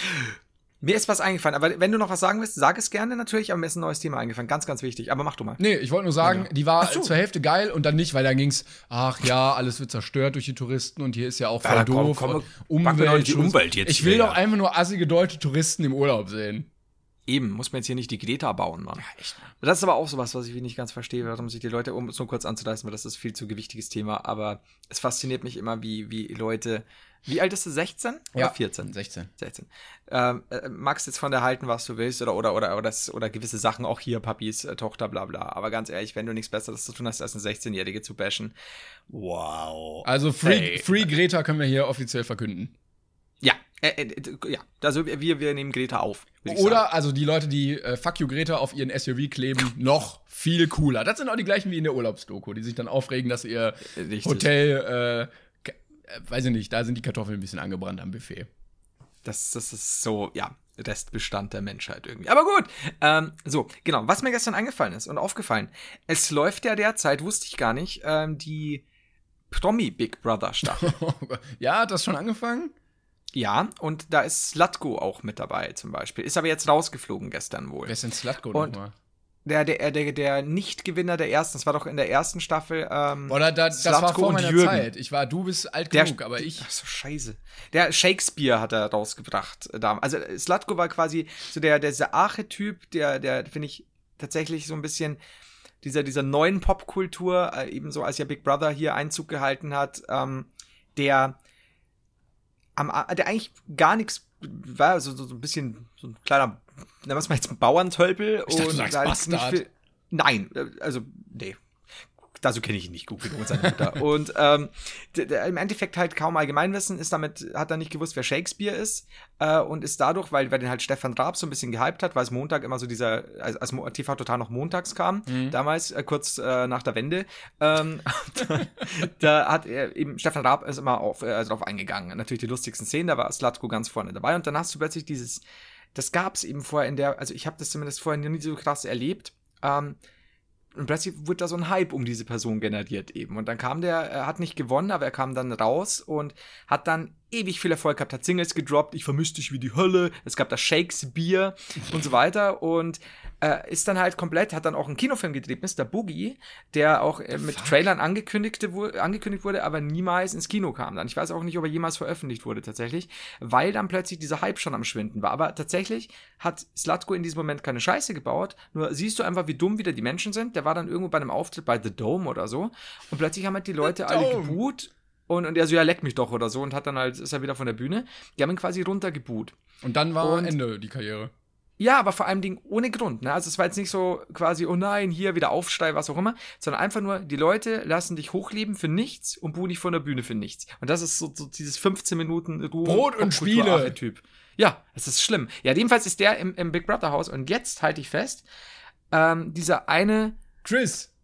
E: Mir ist was eingefallen, aber wenn du noch was sagen willst, sag es gerne natürlich, aber mir ist ein neues Thema eingefallen, ganz, ganz wichtig, aber mach du mal.
D: Nee, ich wollte nur sagen, die war
E: Ach so.
D: zur Hälfte geil und dann nicht, weil dann ging's, ach ja, alles wird zerstört durch die Touristen und hier ist ja auch voll
E: Ja, komm,
D: doof.
E: komm,
D: und
E: packen wir doch nicht die
D: Umweltschutz.
E: Umwelt jetzt
D: Ich will
E: hier.
D: doch einfach nur assige deutsche Touristen im Urlaub sehen.
E: Eben, muss man jetzt hier nicht die Greta bauen, Mann. Ja, echt. Das ist aber auch sowas, was ich nicht ganz verstehe, warum sich die Leute, um es nur kurz anzureißen, weil das ist ein viel zu gewichtiges Thema, aber es fasziniert mich immer, wie, wie Leute, wie alt ist du, sechzehn oder vierzehn?
D: sechzehn.
E: sechzehn. Ähm, äh, magst jetzt von der halten, was du willst, oder, oder, oder, oder, oder gewisse Sachen, auch hier, Papis, äh, Tochter, bla, bla. Aber ganz ehrlich, wenn du nichts Besseres zu tun hast, als eine sechzehnjährige zu bashen, wow.
D: Also Free,
E: Hey.
D: Free Greta können wir hier offiziell verkünden.
E: Ja, äh, äh, ja, also wir, wir nehmen Greta auf. würd ich
D: Oder,
E: sagen.
D: also die Leute, die äh, Fuck you Greta auf ihren S U V kleben, noch viel cooler. Das sind auch die gleichen wie in der Urlaubsdoku, die sich dann aufregen, dass ihr
E: Richtig.
D: Hotel, äh, k- äh, weiß ich nicht, da sind die Kartoffeln ein bisschen angebrannt am Buffet.
E: Das, das ist so, ja, Restbestand der Menschheit irgendwie. Aber gut, ähm, so, genau, was mir gestern eingefallen ist und aufgefallen, es läuft ja derzeit, wusste ich gar nicht, ähm, die Promi Big Brother Staffel.
D: Ja, hat das schon angefangen?
E: Ja, und da ist Slatko auch mit dabei zum Beispiel. Ist aber jetzt rausgeflogen gestern wohl.
D: Wer ist denn Slutko
E: Und-
D: nochmal?
E: Der, der, der, der Nicht-Gewinner der ersten, das war doch in der ersten Staffel, ähm,
D: Oder da, das
E: Slatko
D: war vor
E: und
D: meiner
E: Jürgen.
D: Zeit. Ich war, du bist alt
E: Der-
D: genug, aber ich.
E: Ach so, scheiße. Der Shakespeare hat er rausgebracht. äh, da- Also Slatko war quasi so der, der dieser Archetyp, der, der finde ich tatsächlich so ein bisschen dieser, dieser neuen Popkultur, äh, ebenso als ja Big Brother hier Einzug gehalten hat, ähm, der am, A- der eigentlich gar nichts war, so, so, so ein bisschen so ein kleiner, nennen wir es mal jetzt ein Bauerntölpel.
D: Ich dachte, du
E: und
D: sagst
E: da
D: Bastard.
E: nicht viel- Nein, äh, also, nee. Dazu kenne ich ihn nicht gut genug und seine Mutter. Und ähm, d- d- im Endeffekt halt kaum Allgemeinwissen, ist damit, hat er nicht gewusst, wer Shakespeare ist. Äh, und ist dadurch, weil, weil den halt Stefan Raab so ein bisschen gehypt hat, weil es Montag immer so dieser, als, als Mo- T V Total noch montags kam, damals, äh, kurz äh, nach der Wende, ähm, da, da hat er eben, Stefan Raab ist immer auf, äh, drauf eingegangen. Natürlich die lustigsten Szenen, da war Slatko ganz vorne dabei. Und dann hast du plötzlich dieses, das gab es eben vorher in der, also ich habe das zumindest vorher nie so krass erlebt, ähm, und plötzlich wurde da so ein Hype um diese Person generiert eben. Und dann kam der, er hat nicht gewonnen, aber er kam dann raus und hat dann ewig viel Erfolg gehabt, hat Singles gedroppt, ich vermisse dich wie die Hölle, es gab da Shakespeare und so weiter und äh, ist dann halt komplett, hat dann auch einen Kinofilm gedreht, Mister Boogie, der auch äh, mit
D: Fuck.
E: Trailern angekündigt, wurde, angekündigt wurde, aber niemals ins Kino kam dann. Ich weiß auch nicht, ob er jemals veröffentlicht wurde tatsächlich, weil dann plötzlich dieser Hype schon am Schwinden war. Aber tatsächlich hat Slutko in diesem Moment keine Scheiße gebaut, nur siehst du einfach, wie dumm wieder die Menschen sind. Der war dann irgendwo bei einem Auftritt bei The Dome oder so und plötzlich haben halt die Leute alle
D: Dome.
E: geboot. Und, und er so, ja, leck mich doch oder so und hat dann halt, ist er wieder von der Bühne. Die haben ihn quasi runtergeboot.
D: Und dann war
E: Und-
D: Ende die Karriere.
E: Ja, aber vor allem Ding ohne Grund. Ne? Also es war jetzt nicht so quasi, oh nein, hier wieder Aufschrei, was auch immer, sondern einfach nur, die Leute lassen dich hochleben für nichts und buhen dich von der Bühne für nichts. Und das ist so, so dieses fünfzehn Minuten Ruhe
D: Brot und Spiele.
E: Typ. Ja, es ist schlimm. Ja, jedenfalls ist der im, im Big Brother Haus und jetzt halte ich fest, ähm, dieser eine
D: Chris.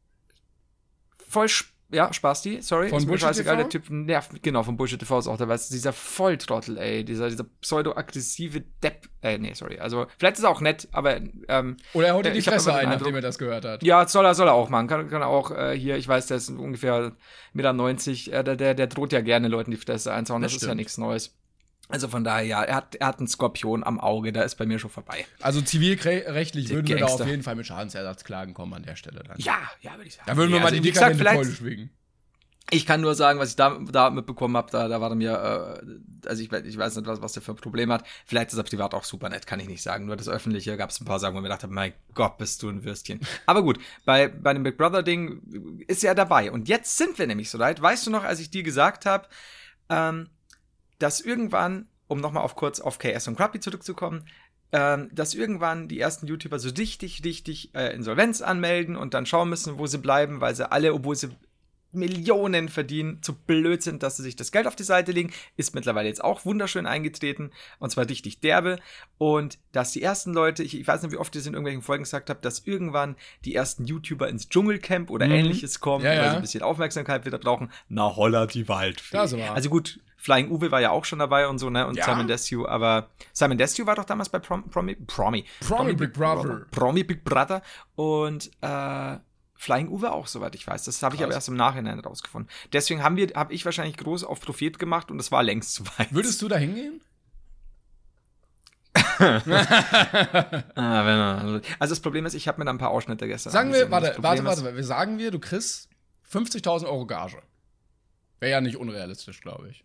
E: voll sp- ja, Spasti, sorry.
D: Von
E: ist mir
D: Bullshit
E: scheißegal,
D: T V?
E: der Typ nervt, genau, von Bullshit T V ist auch dabei. Dieser Volltrottel, ey, dieser, dieser pseudo-aggressive Depp, äh, nee, sorry, also, vielleicht ist er auch nett, aber, ähm.
D: Oder er haut dir die
E: ich hab
D: Fresse
E: immer den
D: ein,
E: Eindruck-
D: nachdem er das gehört hat.
E: Ja, soll er, soll er auch machen, kann, kann er auch, äh, hier, ich weiß, der ist ungefähr eins Komma neunzig Meter, äh, der, der, der droht ja gerne Leuten die Fresse einzuhauen, das,
D: Das
E: ist ja
D: stimmt.
E: nichts Neues. Also von daher, ja, er hat, er hat einen Skorpion am Auge, da ist bei mir schon vorbei.
D: Also zivilrechtlich
E: Der
D: würden wir da
E: Gangster.
D: auf jeden Fall mit Schadensersatzklagen kommen an der Stelle dann.
E: Ja, ja, würde ich sagen.
D: Da würden wir
E: Ja,
D: mal
E: also,
D: die
E: wie gesagt,
D: dekadente
E: vielleicht-
D: Keule schwingen.
E: Ich kann nur sagen, was ich da, da mitbekommen habe, da, da war er mir, äh, also ich, ich weiß nicht, was, was der für ein Problem hat. Vielleicht ist er privat auch super nett, kann ich nicht sagen. Nur das Öffentliche gab es ein paar Sachen, wo ich mir gedacht habe, mein Gott, bist du ein Würstchen. Aber gut, bei, bei dem Big Brother-Ding ist er dabei. Und jetzt sind wir nämlich so weit. Weißt du noch, als ich dir gesagt habe, ähm, dass irgendwann, um nochmal auf kurz auf K S und Krabby zurückzukommen, ähm, dass irgendwann die ersten YouTuber so richtig, richtig äh, Insolvenz anmelden und dann schauen müssen, wo sie bleiben, weil sie alle, obwohl sie Millionen verdienen, zu blöd sind, dass sie sich das Geld auf die Seite legen, ist mittlerweile jetzt auch wunderschön eingetreten und zwar richtig derbe und dass die ersten Leute, ich, ich weiß nicht, wie oft ich es in irgendwelchen Folgen gesagt habe, dass irgendwann die ersten YouTuber ins Dschungelcamp oder
D: Mhm.
E: ähnliches kommen,
D: Ja,
E: weil
D: ja.
E: sie ein bisschen Aufmerksamkeit wieder brauchen. Na holla, die Waldfee.
D: Da sind wir.
E: Also gut, Flying Uwe war ja auch schon dabei und so, ne, und
D: Ja.
E: Simon Desue, aber Simon Desue war doch damals bei Prom, Promi, Promi,
D: Promi Big Brother.
E: Promi Big Brother und äh, Flying Uwe auch, soweit ich weiß. Das habe ich
D: Krass.
E: aber erst im Nachhinein rausgefunden. Deswegen haben wir, habe ich wahrscheinlich groß auf Prophet gemacht und das war längst zu weit.
D: Würdest du da hingehen?
E: Ah, wenn er- also das Problem ist, ich habe mir da ein paar Ausschnitte gestern
D: Sagen wir,
E: angesehen.
D: warte,
E: Das Problem
D: warte,
E: ist-
D: warte, wir sagen wir, du kriegst fünfzigtausend Euro Gage. Wäre ja nicht unrealistisch, glaube ich.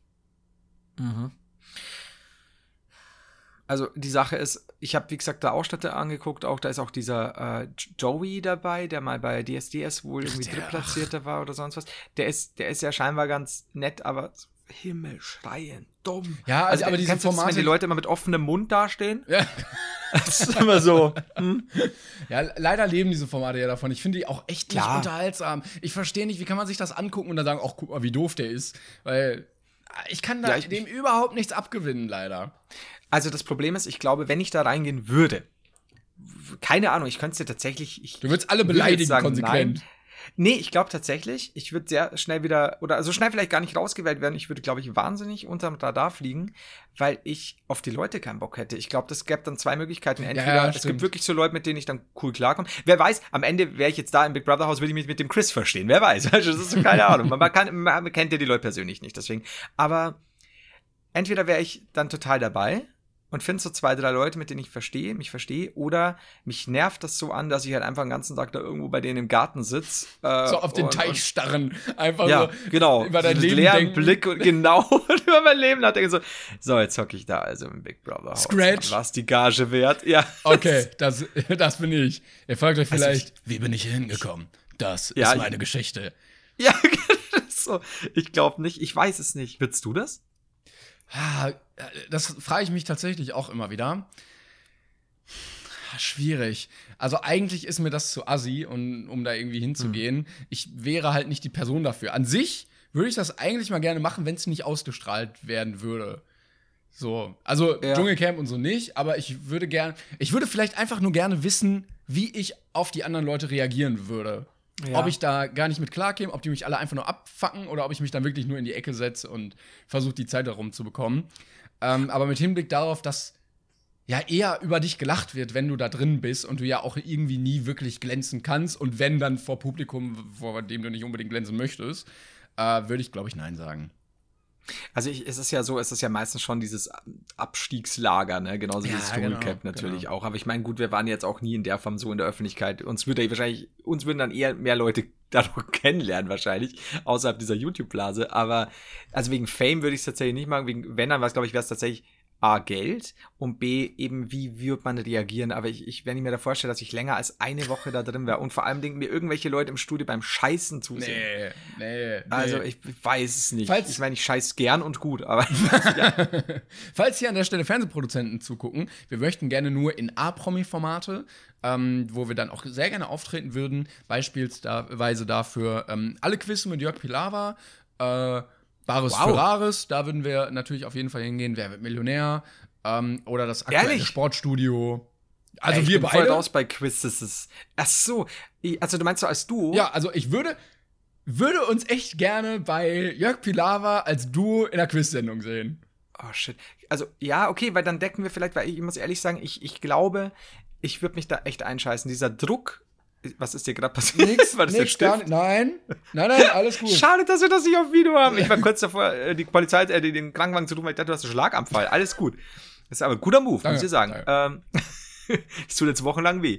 E: Also die Sache ist, ich habe, wie gesagt, da Ausschnitte angeguckt, auch da ist auch dieser äh, Joey dabei, der mal bei D S D S wohl irgendwie
D: der-
E: Drittplatzierter war oder sonst was. Der ist, der ist ja scheinbar ganz nett, aber Himmel schreien, dumm.
D: Ja, also, aber diese
E: kennst du das,
D: Formate,
E: wenn die Leute immer mit offenem Mund dastehen?
D: ja,
E: Das ist immer so. Hm?
D: ja, leider leben diese Formate ja davon. Ich finde die auch echt nicht
E: Klar.
D: unterhaltsam. Ich verstehe nicht, wie kann man sich das angucken und dann sagen, ach, guck mal, wie doof der ist. Weil ich kann da
E: Ja, ich-
D: dem überhaupt nichts abgewinnen, leider.
E: Also das Problem ist, ich glaube, wenn ich da reingehen würde, w- keine Ahnung, ich könnte es dir tatsächlich. Ich,
D: Du würdest alle
E: würde jetzt
D: beleidigen,
E: sagen,
D: konsequent.
E: Nein. Nee, ich glaube tatsächlich, ich würde sehr schnell wieder, oder so schnell vielleicht gar nicht rausgewählt werden. Ich würde, glaube ich, wahnsinnig unterm Radar fliegen, weil ich auf die Leute keinen Bock hätte. Ich glaube, das gäbe dann zwei Möglichkeiten. Entweder
D: ja,
E: es
D: stimmt.
E: gibt wirklich so Leute, mit denen ich dann cool klarkomme. Wer weiß, am Ende wäre ich jetzt da im Big Brother Haus, würde ich mich mit dem Chris verstehen. Wer weiß. Also, das ist so keine Ahnung. Man, kann, man kennt ja die Leute persönlich nicht, deswegen. Aber entweder wäre ich dann total dabei und finde so zwei, drei Leute, mit denen ich verstehe, mich verstehe, oder mich nervt das so an, dass ich halt einfach den ganzen Tag da irgendwo bei denen im Garten sitze. Äh,
D: So auf den
E: und,
D: Teich starren. Einfach
E: Ja,
D: so
E: genau.
D: über dein
E: Mit
D: Leben
E: leeren
D: denken.
E: Blick und genau und über mein Leben nachdenken. So, so, jetzt hocke ich da also im Big Brother Haus.
D: Scratch.
E: Was die Gage wert? Ja.
D: Okay, das, das bin ich. Ihr fragt euch
E: Also
D: vielleicht, wie bin ich hier hingekommen? Das
E: Ja,
D: ist meine
E: ich-
D: Geschichte.
E: Ja, so. Ich glaube nicht. Ich weiß es nicht. Würdest du das?
D: Ah, Das frage ich mich tatsächlich auch immer wieder. Schwierig. Also eigentlich ist mir das zu assi, und, um da irgendwie hinzugehen.
E: Hm.
D: Ich wäre halt nicht die Person dafür. An sich würde ich das eigentlich mal gerne machen, wenn es nicht ausgestrahlt werden würde. So, also
E: Ja.
D: Dschungelcamp und so nicht, aber ich würde gerne, ich würde vielleicht einfach nur gerne wissen, wie ich auf die anderen Leute reagieren würde.
E: Ja.
D: Ob ich da gar nicht mit klarkäme, ob die mich alle einfach nur abfacken oder ob ich mich dann wirklich nur in die Ecke setze und versuche, die Zeit darum zu bekommen. Ähm, aber mit Hinblick darauf, dass ja eher über dich gelacht wird, wenn du da drin bist und du ja auch irgendwie nie wirklich glänzen kannst und wenn dann vor Publikum, vor dem du nicht unbedingt glänzen möchtest, äh, würde ich, glaube ich, Nein sagen.
E: Also ich, es ist ja so, es ist ja meistens schon dieses Abstiegslager, ne? Genauso wie
D: Ja,
E: das Dschungelcamp
D: genau,
E: natürlich
D: genau.
E: auch. Aber ich meine, gut, wir waren jetzt auch nie in der Form so in der Öffentlichkeit. Uns würde ja wahrscheinlich, uns würden dann eher mehr Leute dadurch kennenlernen wahrscheinlich, außerhalb dieser YouTube-Blase. Aber also wegen Fame würde ich es tatsächlich nicht machen. Wegen, wenn dann was, glaube ich, wäre es tatsächlich A, Geld und B, eben wie wird man reagieren. Aber ich, ich wenn ich mir da vorstelle, dass ich länger als eine Woche da drin wäre und vor allem denken mir irgendwelche Leute im Studio beim Scheißen zusehen.
D: Nee, nee.
E: Also
D: nee.
E: ich weiß es nicht.
D: Falls-
E: ich meine, ich scheiß gern und gut, aber
D: Falls hier an der Stelle Fernsehproduzenten zugucken, wir möchten gerne nur in A-Promi-Formate, ähm, wo wir dann auch sehr gerne auftreten würden. Beispielsweise dafür ähm, alle Quizze mit Jörg Pilawa, äh, Bares
E: Wow.
D: für Rares, da würden wir natürlich auf jeden Fall hingehen. Wer wird Millionär? Ähm, oder das aktuelle
E: Ehrlich?
D: Sportstudio. Also
E: ich
D: wir
E: bin voll
D: beide.
E: raus bei Quizzes. Ach so, ich- also du meinst so als Duo?
D: Ja, also ich würde, würde uns echt gerne bei Jörg Pilawa als Duo in der Quiz-Sendung sehen.
E: Oh shit. Also ja, okay, weil dann decken wir vielleicht, weil ich, ich muss ehrlich sagen, ich, ich glaube, ich würde mich da echt einscheißen. Dieser Druck, was ist dir gerade passiert?
D: Nix,
E: War das
D: nix,
E: der
D: gar
E: Stift?
D: nicht. Nein, nein, nein, alles gut.
E: Schade, dass wir das nicht auf Video haben. Ich war kurz davor, äh, die Polizei, äh, den Krankenwagen zu rufen, weil ich dachte, du hast einen Schlaganfall. Alles gut. Das ist aber ein guter Move,
D: Danke,
E: muss ich dir sagen. Ähm, es tut jetzt wochenlang weh.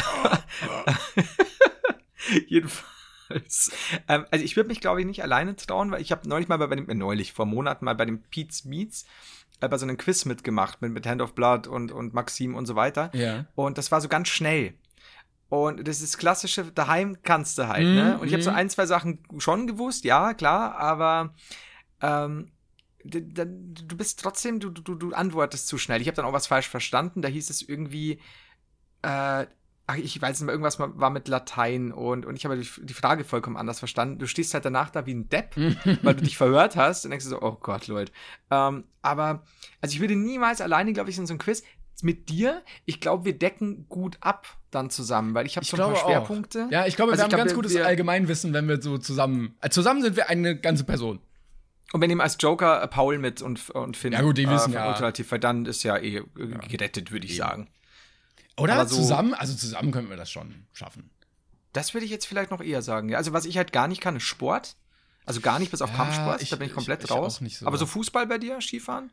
E: Jedenfalls. Ähm, also ich würde mich, glaube ich, nicht alleine trauen, weil ich habe neulich mal bei dem, äh, neulich, vor Monaten mal bei dem Pete's Meets äh, bei so einem Quiz mitgemacht, mit, mit Hand of Blood und, und Maxim und so weiter.
D: Ja.
E: Und das war so ganz schnell. Und das ist das klassische, daheim kannst du halt,
D: Mhm,
E: ne? Und ich habe so
D: mhm.
E: ein, zwei Sachen schon gewusst, ja, klar, aber ähm, d- d- du bist trotzdem, du, du, du antwortest zu schnell. Ich habe dann auch was falsch verstanden, da hieß es irgendwie, äh, ach, ich weiß nicht mehr, irgendwas war mit Latein und, und ich habe die, die Frage vollkommen anders verstanden. Du stehst halt danach da wie ein Depp, weil du dich verhört hast und denkst du so, oh Gott, Leute. Ähm, aber, also ich würde niemals alleine, glaube ich, in so einem Quiz mit dir, ich glaube, wir decken gut ab dann zusammen, weil ich habe
D: Ich
E: so ein paar
D: glaube auch.
E: Schwerpunkte.
D: Ja, ich glaube,
E: Also
D: wir haben
E: glaub,
D: ganz
E: wir-
D: gutes
E: wir-
D: Allgemeinwissen, wenn wir so zusammen. Äh, zusammen sind wir eine ganze Person.
E: Und wir nehmen als Joker äh, Paul mit und, und Finn.
D: Ja, gut, die wissen
E: äh,
D: ja.
E: Ultimativ, weil dann ist ja eh äh, gerettet, würde ich sagen.
D: Oder
E: Aber so-
D: zusammen? Also zusammen könnten wir das schon schaffen.
E: Das würde ich jetzt vielleicht noch eher sagen. Ja, also was ich halt gar nicht kann, ist Sport. Also gar nicht bis auf
D: Ja,
E: Kampfsport,
D: ich-
E: da bin ich
D: ich-
E: komplett
D: ich
E: raus.
D: auch nicht so.
E: Aber so Fußball bei dir, Skifahren?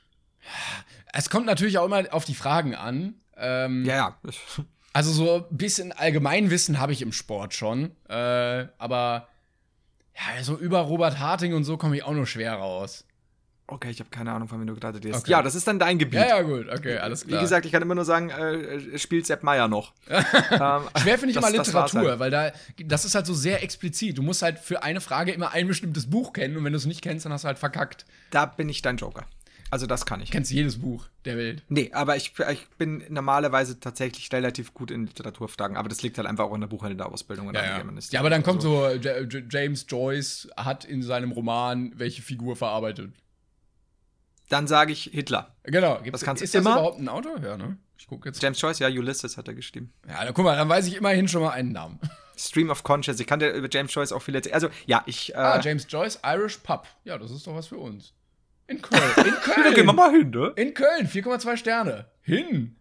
D: Es kommt natürlich auch immer auf die Fragen an. Ähm,
E: Ja, ja.
D: Also so ein bisschen Allgemeinwissen habe ich im Sport schon. Äh, aber ja, so über Robert Harting und so komme ich auch nur schwer raus.
E: Okay, ich habe keine Ahnung, von wem du gerade redest.
D: Okay.
E: Ja, das ist dann dein Gebiet.
D: Ja, ja, gut, okay, alles
E: Wie
D: klar.
E: gesagt, ich kann immer nur sagen, äh, spielt Sepp Meier noch. ähm,
D: Schwer finde ich
E: das-
D: immer
E: das war's
D: Literatur,
E: halt.
D: weil da, das ist halt so sehr explizit. Du musst halt für eine Frage immer ein bestimmtes Buch kennen und wenn du es nicht kennst, dann hast du halt verkackt.
E: Da bin ich dein Joker. Also das kann ich.
D: Du kennst jedes Buch der Welt.
E: Nee, aber ich, ich bin normalerweise tatsächlich relativ gut in Literaturfragen, aber das liegt halt einfach auch in der Buchhändlerausbildung. und
D: Ja,
E: an
D: ja.
E: Germanistik.
D: ja, aber dann kommt
E: Also,
D: so, J J James Joyce hat in seinem Roman welche Figur verarbeitet.
E: Dann sage ich Hitler.
D: Genau. Gibt's,
E: Das kannst du
D: ist das
E: immer.
D: überhaupt ein Autor? Ja, ne? Ich gucke jetzt.
E: James Joyce, ja, Ulysses hat er geschrieben.
D: Ja, dann, guck mal, dann weiß ich immerhin schon mal einen Namen.
E: Stream of Conscience. Ich kann dir über James Joyce auch viel erzählen. Also, ja, ich. Äh,
D: Ah, James Joyce, Irish Pub. Ja, das ist doch was für uns. In Köln. In Köln.
E: da gehen wir mal hin, ne?
D: In Köln, vier Komma zwei Sterne. Hin.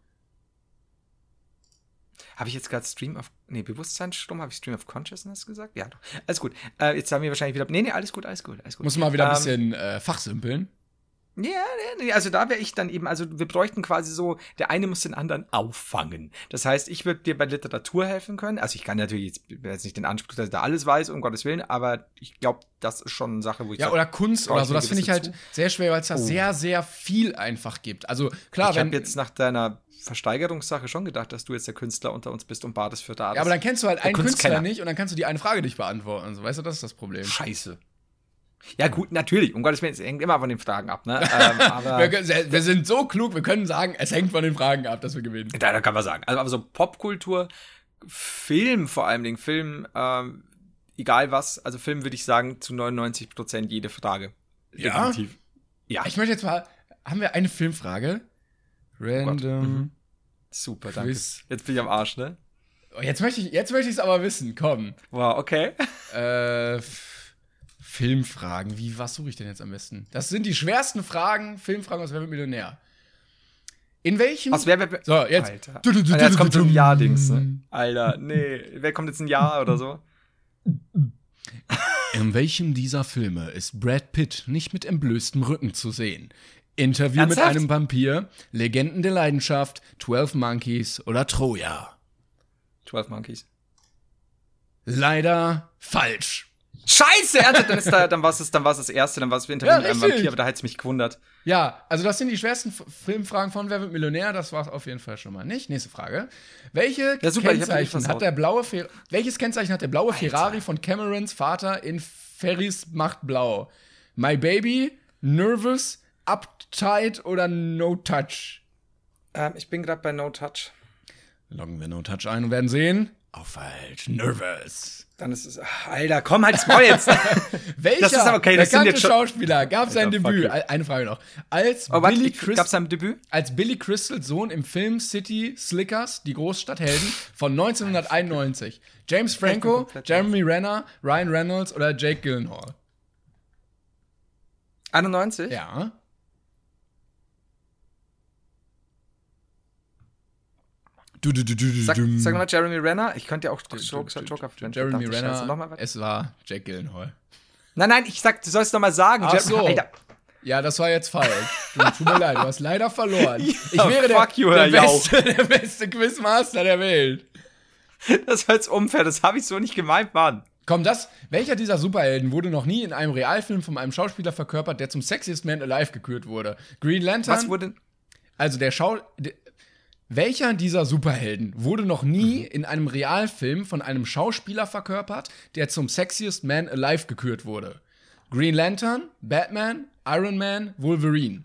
E: Habe ich jetzt gerade Stream of. Nee, Bewusstseinsstrom, habe ich Stream of Consciousness gesagt? Ja, doch. Alles gut. Äh, jetzt haben wir wahrscheinlich wieder. Nee, nee, alles gut, alles gut, alles gut.
D: Muss mal wieder ein
E: Ähm,
D: bisschen äh, fachsimpeln.
E: Ja, nee, nee, also da wäre ich dann eben, also wir bräuchten quasi so, der eine muss den anderen auffangen. Das heißt, ich würde dir bei Literatur helfen können. Also ich kann natürlich jetzt, ich will jetzt nicht den Anspruch, dass ich da alles weiß, um Gottes Willen, aber ich glaube, das ist schon eine Sache, wo ich
D: Ja,
E: sag,
D: oder Kunst
E: brauch
D: oder
E: ich
D: so.
E: eine
D: Das finde ich halt
E: gewisse
D: sehr schwer, weil es da
E: Oh.
D: sehr, sehr viel einfach gibt. Also klar,
E: Ich
D: wenn.
E: habe jetzt nach deiner Versteigerungssache schon gedacht, dass du jetzt der Künstler unter uns bist und Bades für da.
D: ja, aber dann kennst du halt
E: der
D: einen Künstler
E: Kunstkenner.
D: nicht und dann kannst du die eine Frage nicht beantworten. So, weißt du, das ist das Problem.
E: Scheiße. Ja gut, natürlich, um Gottes Willen, es hängt immer von den Fragen ab, ne? ähm, aber
D: Wir, können- wir sind so klug, wir können sagen, es hängt von den Fragen ab, dass wir gewinnen.
E: da, da kann man sagen. Also aber so Popkultur, Film vor allem, Dingen, Film, ähm, egal was, also Film würde ich sagen, zu neunundneunzig Prozent jede Frage.
D: Ja?
E: Definitiv. Ja,
D: Ich möchte jetzt mal, haben wir eine Filmfrage? Random.
E: super, danke.
D: Quiz.
E: Jetzt bin ich am Arsch, ne?
D: Oh, jetzt möchte ich jetzt möchte ich es aber wissen, komm.
E: Wow, okay.
D: Äh, F- Filmfragen, wie, was suche ich denn jetzt am besten? Das sind die schwersten Fragen, Filmfragen aus Wer wird Millionär. In welchem?
E: Aus wer, wer,
D: So, jetzt.
E: Alter.
D: Du, du, du,
E: Alter, jetzt
D: du,
E: kommt
D: du,
E: so ein
D: du.
E: Jahr-Dings, ne? Alter, nee. Wer kommt jetzt ein Jahr oder so?
D: In welchem dieser Filme ist Brad Pitt nicht mit entblößtem Rücken zu sehen? Interview
E: Ernsthaft?
D: mit einem Vampir, Legenden der Leidenschaft, Twelve Monkeys oder Troja?
E: Twelve Monkeys.
D: Leider falsch.
E: Scheiße, ernsthaft, dann ist da, dann war es dann war's das erste, dann war es Interview
D: Ja,
E: mit einem
D: richtig.
E: Vampir, aber da hätte es mich gewundert.
D: Ja, also das sind die schwersten F- Filmfragen von Wer wird Millionär? Das war auf jeden Fall schon mal nicht. Nächste Frage. Welche
E: Ja, super, ich hab mich
D: Kennzeichen
E: versaut.
D: hat der blaue Fer- Welches Kennzeichen hat der blaue Ferrari von Camerons Vater in Ferris macht blau? My Baby, Nervous, Uptight oder No Touch?
E: Ähm, ich bin gerade bei No Touch.
D: Loggen wir No Touch ein und werden sehen. Auch falsch. Nervous.
E: Dann ist es. Ach, Alter, komm halt Maul jetzt.
D: Welcher
E: Das ist aber okay, das sind
D: bekannte
E: jetzt schon-
D: Schauspieler gab sein
E: Alter, fuck
D: Debüt?
E: you.
D: Al- Eine Frage noch. Als
E: Oh, warte,
D: Billy
E: ich-
D: Crystal
E: gab's sein Debüt?
D: Als Billy Crystals Sohn im Film City Slickers, die Großstadthelden von neunzehnhunderteinundneunzig. James Franco,
E: komplett
D: Jeremy Renner, Ryan Reynolds oder Jake Gyllenhaal?
E: einundneunzig?
D: Ja. Du, du, du, du, du,
E: Sag,
D: dum.
E: sag nochmal Jeremy Renner. Ich könnte ja auch Joker, Joker
D: Jeremy Renner,
E: Noch mal was?
D: es war Jake Gyllenhaal.
E: Nein, nein, ich sag, du sollst noch mal sagen.
D: Ach
E: Jer-
D: so.
E: Alter,
D: Ja, das war jetzt falsch. Du, tut mir leid, du hast leider verloren. Ich wäre der,
E: fuck you,
D: der,
E: Herr Jauch.
D: beste, der beste Quizmaster der Welt.
E: das war jetzt unfair, das habe ich so nicht gemeint, Mann.
D: Komm, das, welcher dieser Superhelden wurde noch nie in einem Realfilm von einem Schauspieler verkörpert, der zum Sexiest Man Alive gekürt wurde? Green Lantern?
E: Was wurde.
D: Also der Schau... De, welcher dieser Superhelden wurde noch nie in einem Realfilm von einem Schauspieler verkörpert, der zum Sexiest Man Alive gekürt wurde? Green Lantern, Batman, Iron Man, Wolverine.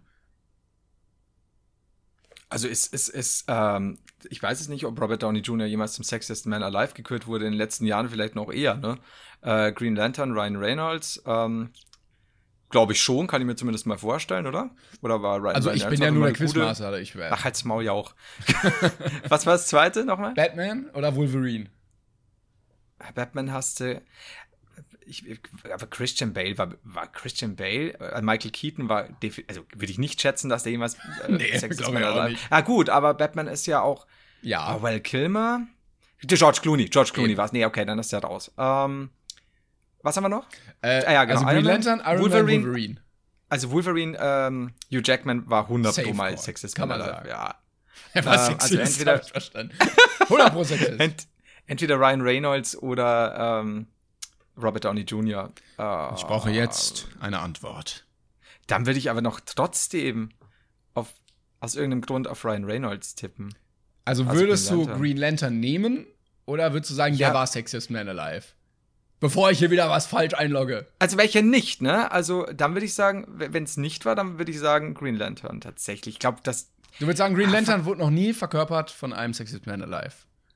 E: Also ist, ist, ist, ähm, ich weiß es nicht, ob Robert Downey Junior jemals zum Sexiest Man Alive gekürt wurde, in den letzten Jahren vielleicht noch eher, ne? Äh, Green Lantern, Ryan Reynolds, ähm, glaube ich schon, kann ich mir zumindest mal vorstellen, oder? Oder war Ryan
D: Also ich
E: Reynolds
D: bin ja
E: auch
D: nur
E: immer
D: der
E: eine gute-
D: Quizmaster. Ich wär
E: Ach, halt's Maul ja auch. Was war das zweite nochmal?
D: Batman oder Wolverine?
E: Batman hast du. Ich, aber Christian Bale war, war Christian Bale, äh, Michael Keaton war, defi- also würde ich nicht schätzen, dass der jemals äh,
D: Nee,
E: Sexiest
D: glaub
E: Man
D: ich auch
E: Alive-
D: nicht.
E: Ah gut, aber Batman ist ja auch
D: Ja.
E: oh, Val Kilmer. George Clooney, George Clooney
D: Eben.
E: war es. Nee, okay, dann ist der raus. Ähm, was haben wir noch?
D: Äh,
E: Ah ja, genau.
D: Also Green
E: Iron Man,
D: Lantern, Iron
E: Wolverine.
D: Man, Wolverine.
E: Also Wolverine, ähm, Hugh Jackman war hundert
D: Safe
E: Pro mal
D: Call,
E: Sexiest
D: kann
E: Man
D: man
E: Alive.
D: sagen.
E: Ja.
D: Er war
E: Ähm,
D: sexist,
E: also entweder-
D: hab ich verstanden. hundert Prozent sexist.
E: Ent, entweder Ryan Reynolds oder ähm, Robert Downey Junior Äh,
D: Ich brauche jetzt eine Antwort.
E: Dann würde ich aber noch trotzdem auf, aus irgendeinem Grund auf Ryan Reynolds tippen.
D: Also
E: Also
D: würdest
E: Green
D: du
E: Lantern.
D: Green Lantern nehmen oder würdest du sagen,
E: Ja.
D: der war Sexiest Man Alive? Bevor ich hier wieder was falsch einlogge.
E: Also welcher nicht, ne? Also dann würde ich sagen, wenn es nicht war, dann würde ich sagen Green Lantern tatsächlich. Ich glaube, das.
D: Du würdest sagen, Green Lantern wurde noch nie verkörpert von einem Sexiest Man Alive.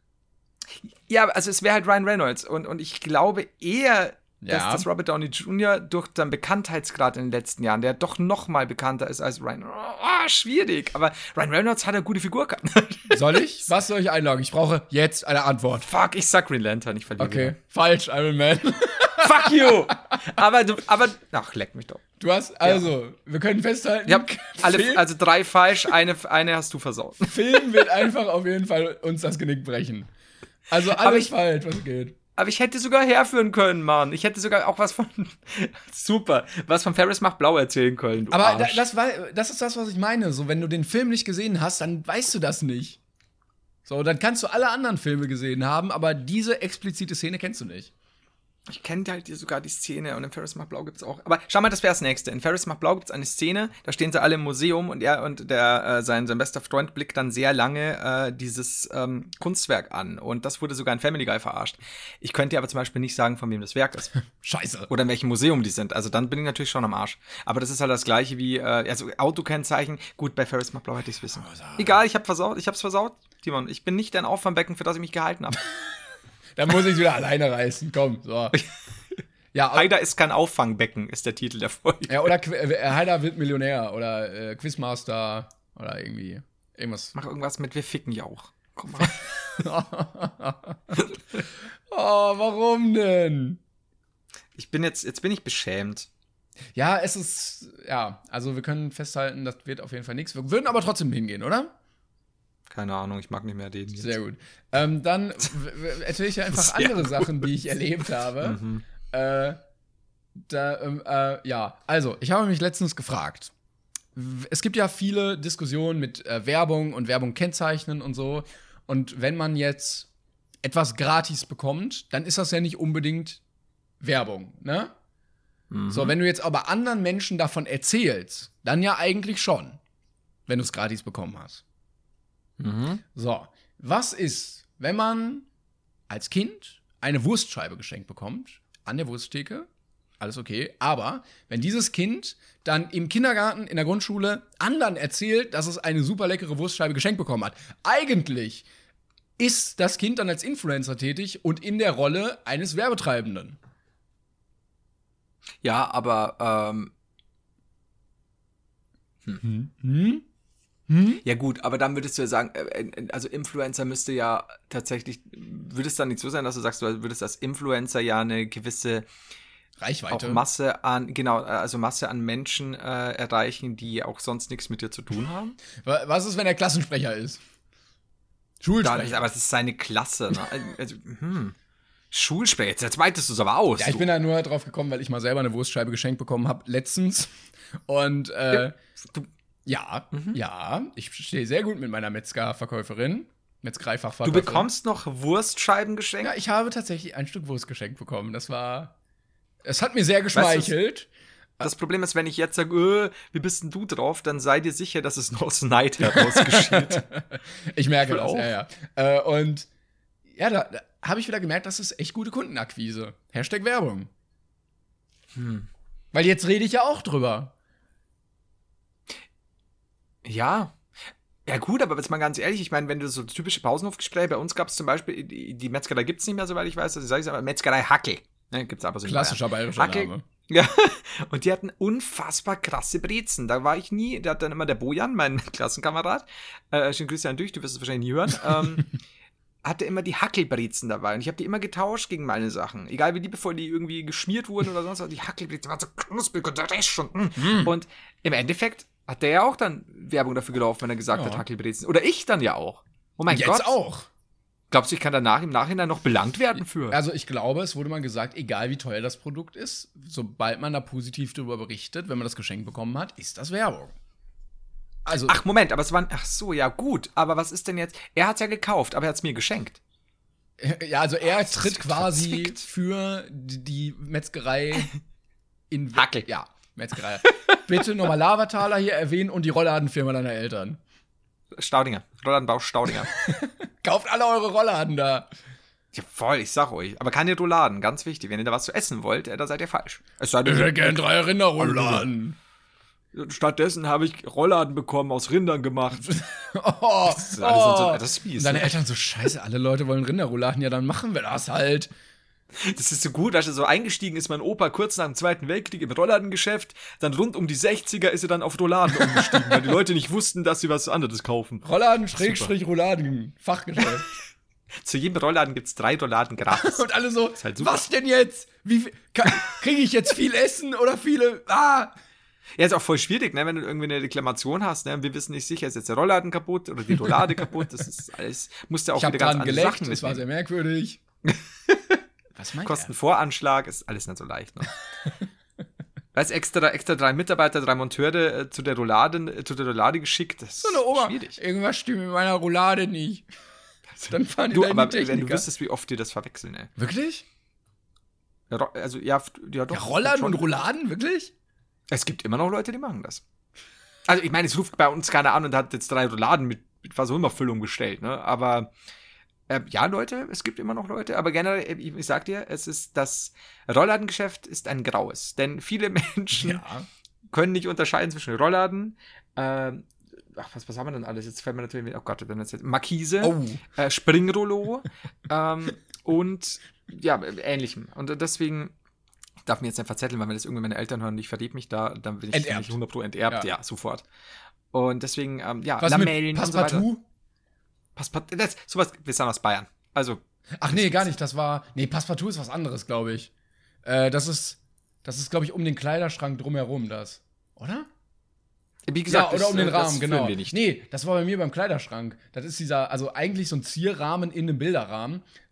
E: Ja, also es wäre halt Ryan Reynolds. Und, und ich glaube eher, dass,
D: Ja.
E: dass Robert Downey Junior durch den Bekanntheitsgrad in den letzten Jahren, der doch noch mal bekannter ist als Ryan. Oh, schwierig. Aber Ryan Reynolds hat eine gute Figur gehabt.
D: Soll ich? Was soll ich einloggen? Ich brauche jetzt eine Antwort.
E: Fuck, ich sag Green Lantern, ich verliere.
D: Okay, falsch, Iron Man.
E: Fuck you! Aber du, aber, ach, leck mich doch.
D: Du hast, also, wir können festhalten,
E: Ja, alle,
D: Film,
E: also drei falsch, eine, eine hast du versaut.
D: Film wird einfach auf jeden Fall uns das Genick brechen. Also
E: Aber
D: alles
E: ich-
D: falsch, was geht.
E: Aber ich hätte sogar herführen können, Mann. Ich hätte sogar auch was von, super, was von Ferris macht blau erzählen können. Du
D: Aber da,
E: Arsch.
D: das, war, das ist das, was ich meine. So, wenn du den Film nicht gesehen hast, dann weißt du das nicht. So, dann kannst du alle anderen Filme gesehen haben, aber diese explizite Szene kennst du nicht.
E: Ich kenne halt sogar die Szene und in Ferris macht blau gibt's auch. Aber schau mal, das wäre das nächste. In Ferris macht blau gibt's eine Szene, da stehen sie alle im Museum und er und der äh, sein, sein bester Freund blickt dann sehr lange äh, dieses ähm, Kunstwerk an. Und das wurde sogar in Family Guy verarscht. Ich könnte dir aber zum Beispiel nicht sagen, von wem das Werk ist.
D: Scheiße.
E: Oder in welchem Museum die sind. Also dann bin ich natürlich schon am Arsch. Aber das ist halt das gleiche wie, äh, also Autokennzeichen. Gut, bei Ferris macht blau hätte ich's wissen. Egal, ich hab versaut, ich hab's versaut, Timon. Ich bin nicht dein Auffangbecken, für das ich mich gehalten habe.
D: Dann muss ich wieder alleine reißen. Komm, so. Ja, au-
E: Haider ist kein Auffangbecken, ist der Titel der Folge.
D: ja oder Qu- äh, Haider wird Millionär oder äh, Quizmaster oder irgendwie irgendwas.
E: Mach irgendwas mit wir ficken Jauch. Komm mal.
D: Oh, warum denn?
E: Ich bin jetzt, jetzt bin ich beschämt.
D: Ja, es ist, ja, also wir können festhalten, das wird auf jeden Fall nichts. Wir würden aber trotzdem hingehen, oder?
E: Keine Ahnung, ich mag nicht mehr den. Jetzt.
D: Sehr gut. Ähm, dann w- w- erzähle ich ja einfach
E: Sehr
D: andere Sachen, die ich erlebt habe.
E: Mhm.
D: Äh, Da, ähm, äh, ja, also, ich habe mich letztens gefragt. Es gibt ja viele Diskussionen mit äh, Werbung und Werbung kennzeichnen und so. Und wenn man jetzt etwas gratis bekommt, dann ist das ja nicht unbedingt Werbung, ne? Mhm. So, wenn du jetzt aber anderen Menschen davon erzählst, dann ja eigentlich schon, wenn du es gratis bekommen hast.
E: Mhm.
D: So, was ist, wenn man als Kind eine Wurstscheibe geschenkt bekommt, an der Wursttheke? Alles okay. Aber wenn dieses Kind dann im Kindergarten, in der Grundschule anderen erzählt, dass es eine super leckere Wurstscheibe geschenkt bekommen hat, eigentlich ist das Kind dann als Influencer tätig und in der Rolle eines Werbetreibenden.
E: Ja, aber ähm,
D: Hm? Hm? Hm?
E: ja gut, aber dann würdest du ja sagen, äh, also Influencer müsste ja tatsächlich, würde es dann nicht so sein, dass du sagst, du würdest als Influencer ja eine gewisse
D: Reichweite.
E: auch Masse an, genau, also Masse an Menschen äh, erreichen, die auch sonst nichts mit dir zu tun haben.
D: Was ist, wenn er Klassensprecher ist?
E: Da,
D: Schulsprecher.
E: aber es ist seine Klasse, ne? Also, hm. Schulsprecher, jetzt, jetzt weitest du es aber aus.
D: Ja, ich
E: du.
D: bin da nur drauf gekommen, weil ich mal selber eine Wurstscheibe geschenkt bekommen habe, letztens. Und, äh,
E: Ja, du-
D: ja,
E: Mhm.
D: ja, ich stehe sehr gut mit meiner Metzgerverkäuferin,
E: Du
D: Metzgereifachverkäuferin.
E: bekommst noch Wurstscheiben geschenkt?
D: Ja, ich habe tatsächlich ein Stück Wurst geschenkt bekommen. Das war, es hat mir sehr geschmeichelt.
E: Das Problem ist, wenn ich jetzt sage, äh, wie bist denn du drauf, dann sei dir sicher, dass es nur aus Neid heraus geschieht.
D: Ich merke
E: Ich will
D: das,
E: auch.
D: ja, ja. Äh, und ja, da, da habe ich wieder gemerkt, das ist echt gute Kundenakquise. Hashtag Werbung.
E: Hm.
D: Weil jetzt rede ich ja auch drüber.
E: Ja. Ja gut, aber jetzt mal ganz ehrlich, ich meine, wenn du so typische Pausenhofgespräche, bei uns gab es zum Beispiel, die, die Metzgerei gibt es nicht mehr, soweit ich weiß, also sage ich aber, Metzgerei Hackel. Ne, gibt's aber so in
D: Klassischer
E: Bayern.
D: bayerischer
E: Hackel.
D: Name.
E: Ja, und die hatten unfassbar krasse Brezen. Da war ich nie, da hat dann immer der Bojan, mein Klassenkamerad, äh, schönen Grüße an dich, du wirst es wahrscheinlich nie hören, ähm, hatte immer die Hackelbrezen dabei. Und ich habe die immer getauscht gegen meine Sachen. Egal wie liebevoll die irgendwie geschmiert wurden oder sonst was, die Hackelbrezen waren so knusprig und der Rest schon. Mm. Und im Endeffekt hat der ja auch dann Werbung dafür gelaufen, wenn er gesagt
D: Ja.
E: hat, Hackelbrezen. Oder ich dann ja auch. Oh mein
D: Jetzt
E: Gott.
D: auch.
E: Glaubst du, ich kann danach im Nachhinein noch belangt werden für?
D: Also ich glaube, es wurde mal gesagt, egal wie teuer das Produkt ist, sobald man da positiv darüber berichtet, wenn man das Geschenk bekommen hat, ist das Werbung. Also,
E: Ach, Moment, aber es waren, ach so, ja gut, aber was ist denn jetzt, er hat's ja gekauft, aber er hat's mir geschenkt.
D: ja, also er
E: das ist
D: tritt quasi
E: verzwickt.
D: für die, die Metzgerei in
E: Hackel.
D: Ja, Metzgerei. Bitte nochmal Lavataler hier erwähnen und die Rollladenfirma deiner Eltern.
E: Staudinger, Rollladenbau Staudinger.
D: Kauft alle eure Rollladen da.
E: Ja, voll, ich sag euch, aber keine Rouladen, ganz wichtig, wenn ihr da was zu essen wollt, äh, da seid ihr falsch. Es sei
D: Ich
E: denn,
D: hätte gern drei Rinderrollladen.
E: stattdessen habe ich Rolladen bekommen, aus Rindern gemacht.
D: Oh,
E: Das ist alles
D: oh.
E: so, das ist fies.
D: Und deine
E: Ne?
D: Eltern so, scheiße, alle Leute wollen Rinderrouladen, ja, dann machen wir das halt.
E: Das ist so gut, dass er so eingestiegen ist, mein Opa kurz nach dem Zweiten Weltkrieg im Rollladengeschäft, dann rund um die sechziger ist er dann auf Rouladen umgestiegen, weil die Leute nicht wussten, dass sie was anderes kaufen.
D: Rolladen, Schrägstrich, Rouladen, Fachgeschäft.
E: Zu jedem Rollladen gibt's drei Rouladen gratis.
D: Und alle so,
E: halt super.
D: was denn jetzt? Wie viel- kann- Kriege ich jetzt viel Essen oder viele, ah.
E: Ja, ist auch voll schwierig, ne, wenn du irgendwie eine Reklamation hast, ne, wir wissen nicht sicher, ist jetzt der Rollladen kaputt oder die Roulade kaputt, das ist alles, musst du auch
D: Ich habe
E: wieder ganz
D: dran
E: andere
D: geleckt,
E: Sachen
D: das war
E: mitnehmen.
D: sehr merkwürdig. Was meint
E: Kostenvoranschlag ist alles nicht so leicht, ne. Weißt, extra, extra drei Mitarbeiter, drei Monteure äh, zu der Roulade, äh, zu der Roulade geschickt, das ist
D: So eine Oma,
E: schwierig.
D: irgendwas stimmt mit meiner Roulade nicht. Dann fahren die
E: Du,
D: da in
E: aber
D: die
E: wenn du
D: Techniker.
E: wüsstest, wie oft die das verwechseln, ey.
D: Wirklich?
E: Ja, ro- also, ja, f- ja doch.
D: Ja, Rollladen
E: schon.
D: und Rouladen, wirklich?
E: Es gibt immer noch Leute, die machen das. Also, ich meine, es ruft bei uns keiner an und hat jetzt drei Rouladen mit, mit was auch immer Füllung bestellt, ne? Aber äh, ja, Leute, es gibt immer noch Leute, aber generell, äh, ich, ich sag dir, es ist das Rollladengeschäft ist ein graues. Denn viele Menschen
D: Ja.
E: können nicht unterscheiden zwischen Rollladen, äh, ach, was, was haben wir denn alles? Jetzt fällt mir natürlich, oh Gott, dann jetzt Markise,
D: Oh.
E: äh, Springrollo ähm, und ja, ähnlichem. Und deswegen darf mir jetzt nicht verzetteln, weil wenn das irgendwie meine Eltern hören und ich verlieb mich da, dann bin ich
D: Enterbt.
E: nämlich hundert Prozent enterbt, ja,
D: Ja.
E: sofort. Und deswegen, ähm, ja,
D: Was
E: Lamellen
D: mit
E: und so weiter.
D: Passepartout?
E: Passepartout, das, sowas, wir sind aus Bayern. Also,
D: Ach nee, gar nicht, das war, nee, Passepartout ist was anderes, glaube ich. Äh, das ist, das ist, glaube ich, um den Kleiderschrank drumherum, das. Oder?
E: wie gesagt,
D: ja, oder
E: das,
D: um den
E: äh, das
D: Rahmen,
E: führen
D: genau.
E: wir nicht.
D: Nee, das war bei mir beim Kleiderschrank. Das ist dieser, also eigentlich so ein Zierrahmen in einem Bilderrahmen.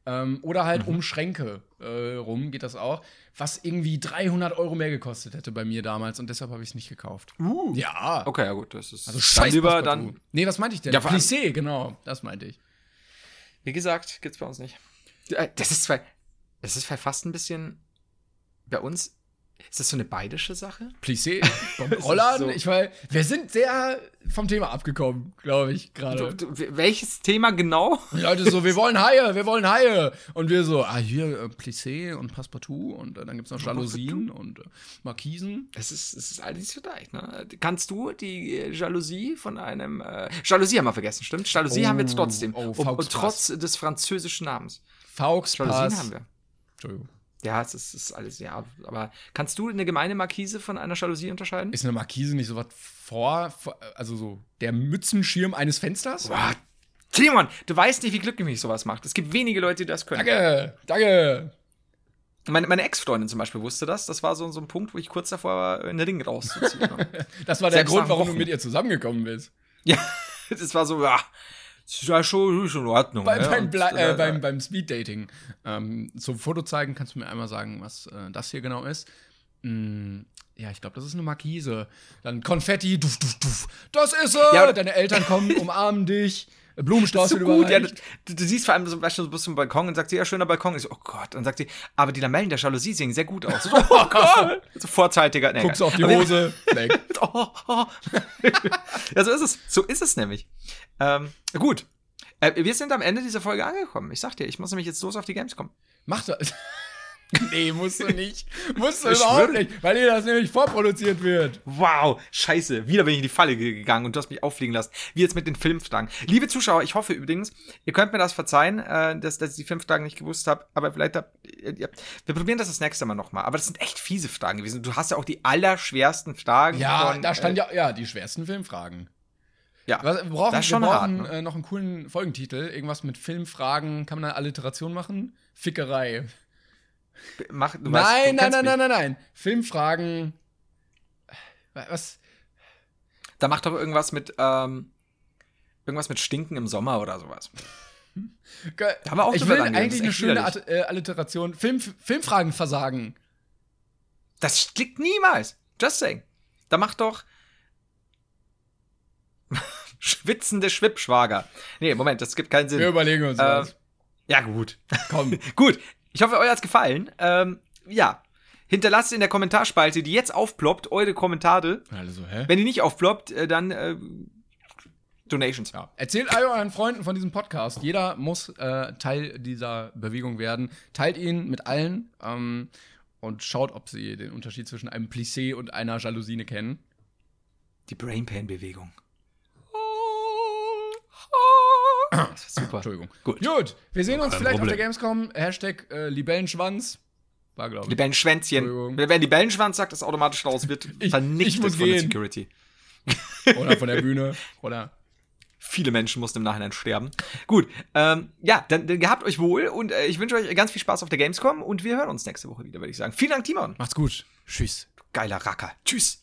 D: Ähm, oder halt
E: Mhm.
D: um Schränke äh, rum geht das auch. Was irgendwie dreihundert Euro mehr gekostet hätte bei mir damals. Und deshalb habe ich es nicht gekauft.
E: Uh.
D: Ja.
E: Okay, ja gut, das ist
D: Also
E: dann
D: scheiß
E: lieber
D: Passepartout.
E: dann.
D: Nee, was meinte ich denn?
E: Ja, vor allem-
D: Plissé, genau. Das meinte ich.
E: Wie gesagt, gibt's bei uns nicht. Äh, Das ist zwar, das ist fast ein bisschen bei uns. Ist das so eine bayerische Sache?
D: Plissé, beim Rollern.
E: so.
D: Ich weiß, wir sind sehr vom Thema abgekommen, glaube ich, gerade.
E: Du, du, welches Thema genau?
D: Die Leute so, wir wollen Haie, wir wollen Haie. Und wir so, ah, hier äh, Plissé und Passepartout und äh, dann gibt's noch Jalousien und äh, Markisen.
E: Es ist, es ist alles vielleicht, ne? Kannst du die äh, Jalousie von einem. Äh, Jalousie haben wir vergessen, stimmt? Jalousie
D: Oh,
E: haben wir jetzt trotzdem.
D: oh,
E: und,
D: Faux
E: und trotz des französischen Namens.
D: Faux
E: Jalousien
D: Pass.
E: haben wir.
D: Entschuldigung.
E: Ja, es ist, es ist alles, ja. Aber kannst du eine gemeine Markise von einer Jalousie unterscheiden?
D: Ist eine Markise nicht so was vor, vor, also so der Mützenschirm eines Fensters?
E: Boah, Timon, du weißt nicht, wie glücklich mich sowas macht. Es gibt wenige Leute, die das können.
D: Danke, danke.
E: Meine, meine Ex-Freundin zum Beispiel wusste das. Das war so, so ein Punkt, wo ich kurz davor war, in den Ring rauszuziehen.
D: Das war der
E: Selbst
D: Grund,
E: nach
D: warum du
E: Wochen.
D: mit ihr zusammengekommen bist.
E: Ja, das war so, ja, ist ja schon, schon in Ordnung.
D: Bei,
E: ja.
D: beim,
E: Und,
D: Ble äh,
E: äh,
D: beim, beim Speeddating. Ähm, zum Foto zeigen, kannst du mir einmal sagen, was äh, das hier genau ist? Mm, ja, ich glaube, das ist eine Markise. Dann Konfetti, duf, duf, duf. Das ist er!
E: Ja,
D: Deine Eltern kommen, umarmen dich. Blumenstrauß
E: so
D: wird
E: gut, ja,
D: überreicht.
E: du, du siehst vor allem so weißt du, du bist zum Balkon und sagt sie, ja, schöner Balkon. Ich so, oh Gott. Und dann sagt sie, aber die Lamellen der Jalousie sehen sehr gut aus. So, oh Gott. So vorzeitiger. Nee,
D: Guckst du auf die
E: aber-
D: Hose. Fleck.
E: Oh, oh. Ja, so ist es. So ist es nämlich. Ähm, gut. Äh, wir sind am Ende dieser Folge angekommen. Ich sag dir, ich muss nämlich jetzt los auf die Gamescom.
D: Mach das. Nee, musst du nicht. Musst du
E: Ich
D: überhaupt
E: schwöre.
D: nicht, weil dir das nämlich vorproduziert wird.
E: Wow, scheiße. Wieder bin ich in die Falle ge- gegangen und du hast mich auffliegen lassen. Wie jetzt mit den Filmfragen. Liebe Zuschauer, ich hoffe übrigens, ihr könnt mir das verzeihen, äh, dass, dass ich die Filmfragen nicht gewusst habe, aber vielleicht habt ihr, ihr- wir probieren das das nächste Mal nochmal. Aber das sind echt fiese Fragen gewesen. Du hast ja auch die allerschwersten Fragen.
D: Ja,
E: von,
D: da stand
E: äh,
D: ja, ja, die schwersten Filmfragen.
E: ja.
D: Was, wir brauchen,
E: das ist
D: wir
E: schon hart.
D: brauchen
E: Ne?
D: äh, noch einen coolen Folgentitel. Irgendwas mit Filmfragen. Kann man da Alliteration machen? Fickerei.
E: Mach, du weißt, du
D: Nein, nein,
E: kennst
D: nein,
E: mich.
D: nein, nein, nein. Filmfragen. Was?
E: Da macht doch irgendwas mit, ähm, irgendwas mit Stinken im Sommer oder sowas.
D: Ge-
E: haben wir auch
D: ich
E: drüber
D: will
E: rangehen,
D: eigentlich
E: das ist
D: eine
E: echt
D: schöne
E: widerlich.
D: At- äh, Alliteration. Film, Filmfragen versagen.
E: Das klickt niemals. Just saying. Da macht doch schwitzende Schwippschwager. Nee, Moment, das gibt keinen Sinn.
D: Wir überlegen uns
E: Ähm,
D: was.
E: Ja, gut.
D: Komm.
E: Gut. Ich hoffe, euch hat's gefallen. Ähm, ja. Hinterlasst in der Kommentarspalte, die jetzt aufploppt, eure Kommentare.
D: Alle so, hä?
E: Wenn die nicht aufploppt, äh, dann äh, Donations.
D: Ja. Erzählt all euren Freunden von diesem Podcast. Jeder muss äh, Teil dieser Bewegung werden. Teilt ihn mit allen ähm, und schaut, ob sie den Unterschied zwischen einem Plissé und einer Jalousine kennen.
E: Die Brainpan-Bewegung. Das ist super.
D: Entschuldigung.
E: Gut.
D: Gut, wir sehen uns
E: Kein
D: vielleicht
E: Problem.
D: auf der Gamescom. Hashtag äh, Libellenschwanz. War, glaube ich.
E: Libellenschwänzchen.
D: Entschuldigung.
E: Wer Libellenschwanz sagt, ist automatisch raus, wird
D: Ich-
E: vernichtet
D: ich muss
E: von der
D: gehen.
E: Security.
D: Oder von der Bühne. Oder.
E: Viele Menschen mussten im Nachhinein sterben. Gut, ähm, ja, dann, dann gehabt euch wohl und äh, ich wünsche euch ganz viel Spaß auf der Gamescom und wir hören uns nächste Woche wieder, würde ich sagen. Vielen Dank, Timon.
D: Macht's gut. Tschüss.
E: Geiler Racker. Tschüss.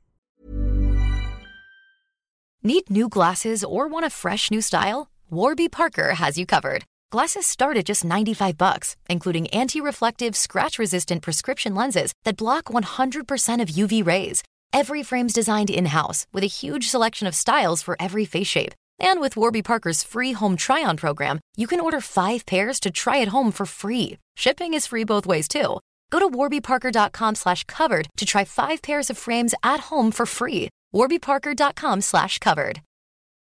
F: Need new glasses or want a fresh new style? Warby Parker has you covered. Glasses start at just ninety-five bucks, including anti-reflective, scratch-resistant prescription lenses that block one hundred percent of U V rays. Every frame's designed in-house with a huge selection of styles for every face shape. And with Warby Parker's free home try-on program, you can order five pairs to try at home for free. Shipping is free both ways, too. Go to warbyparker.com slash covered to try five pairs of frames at home for free. warbyparker.com slash covered.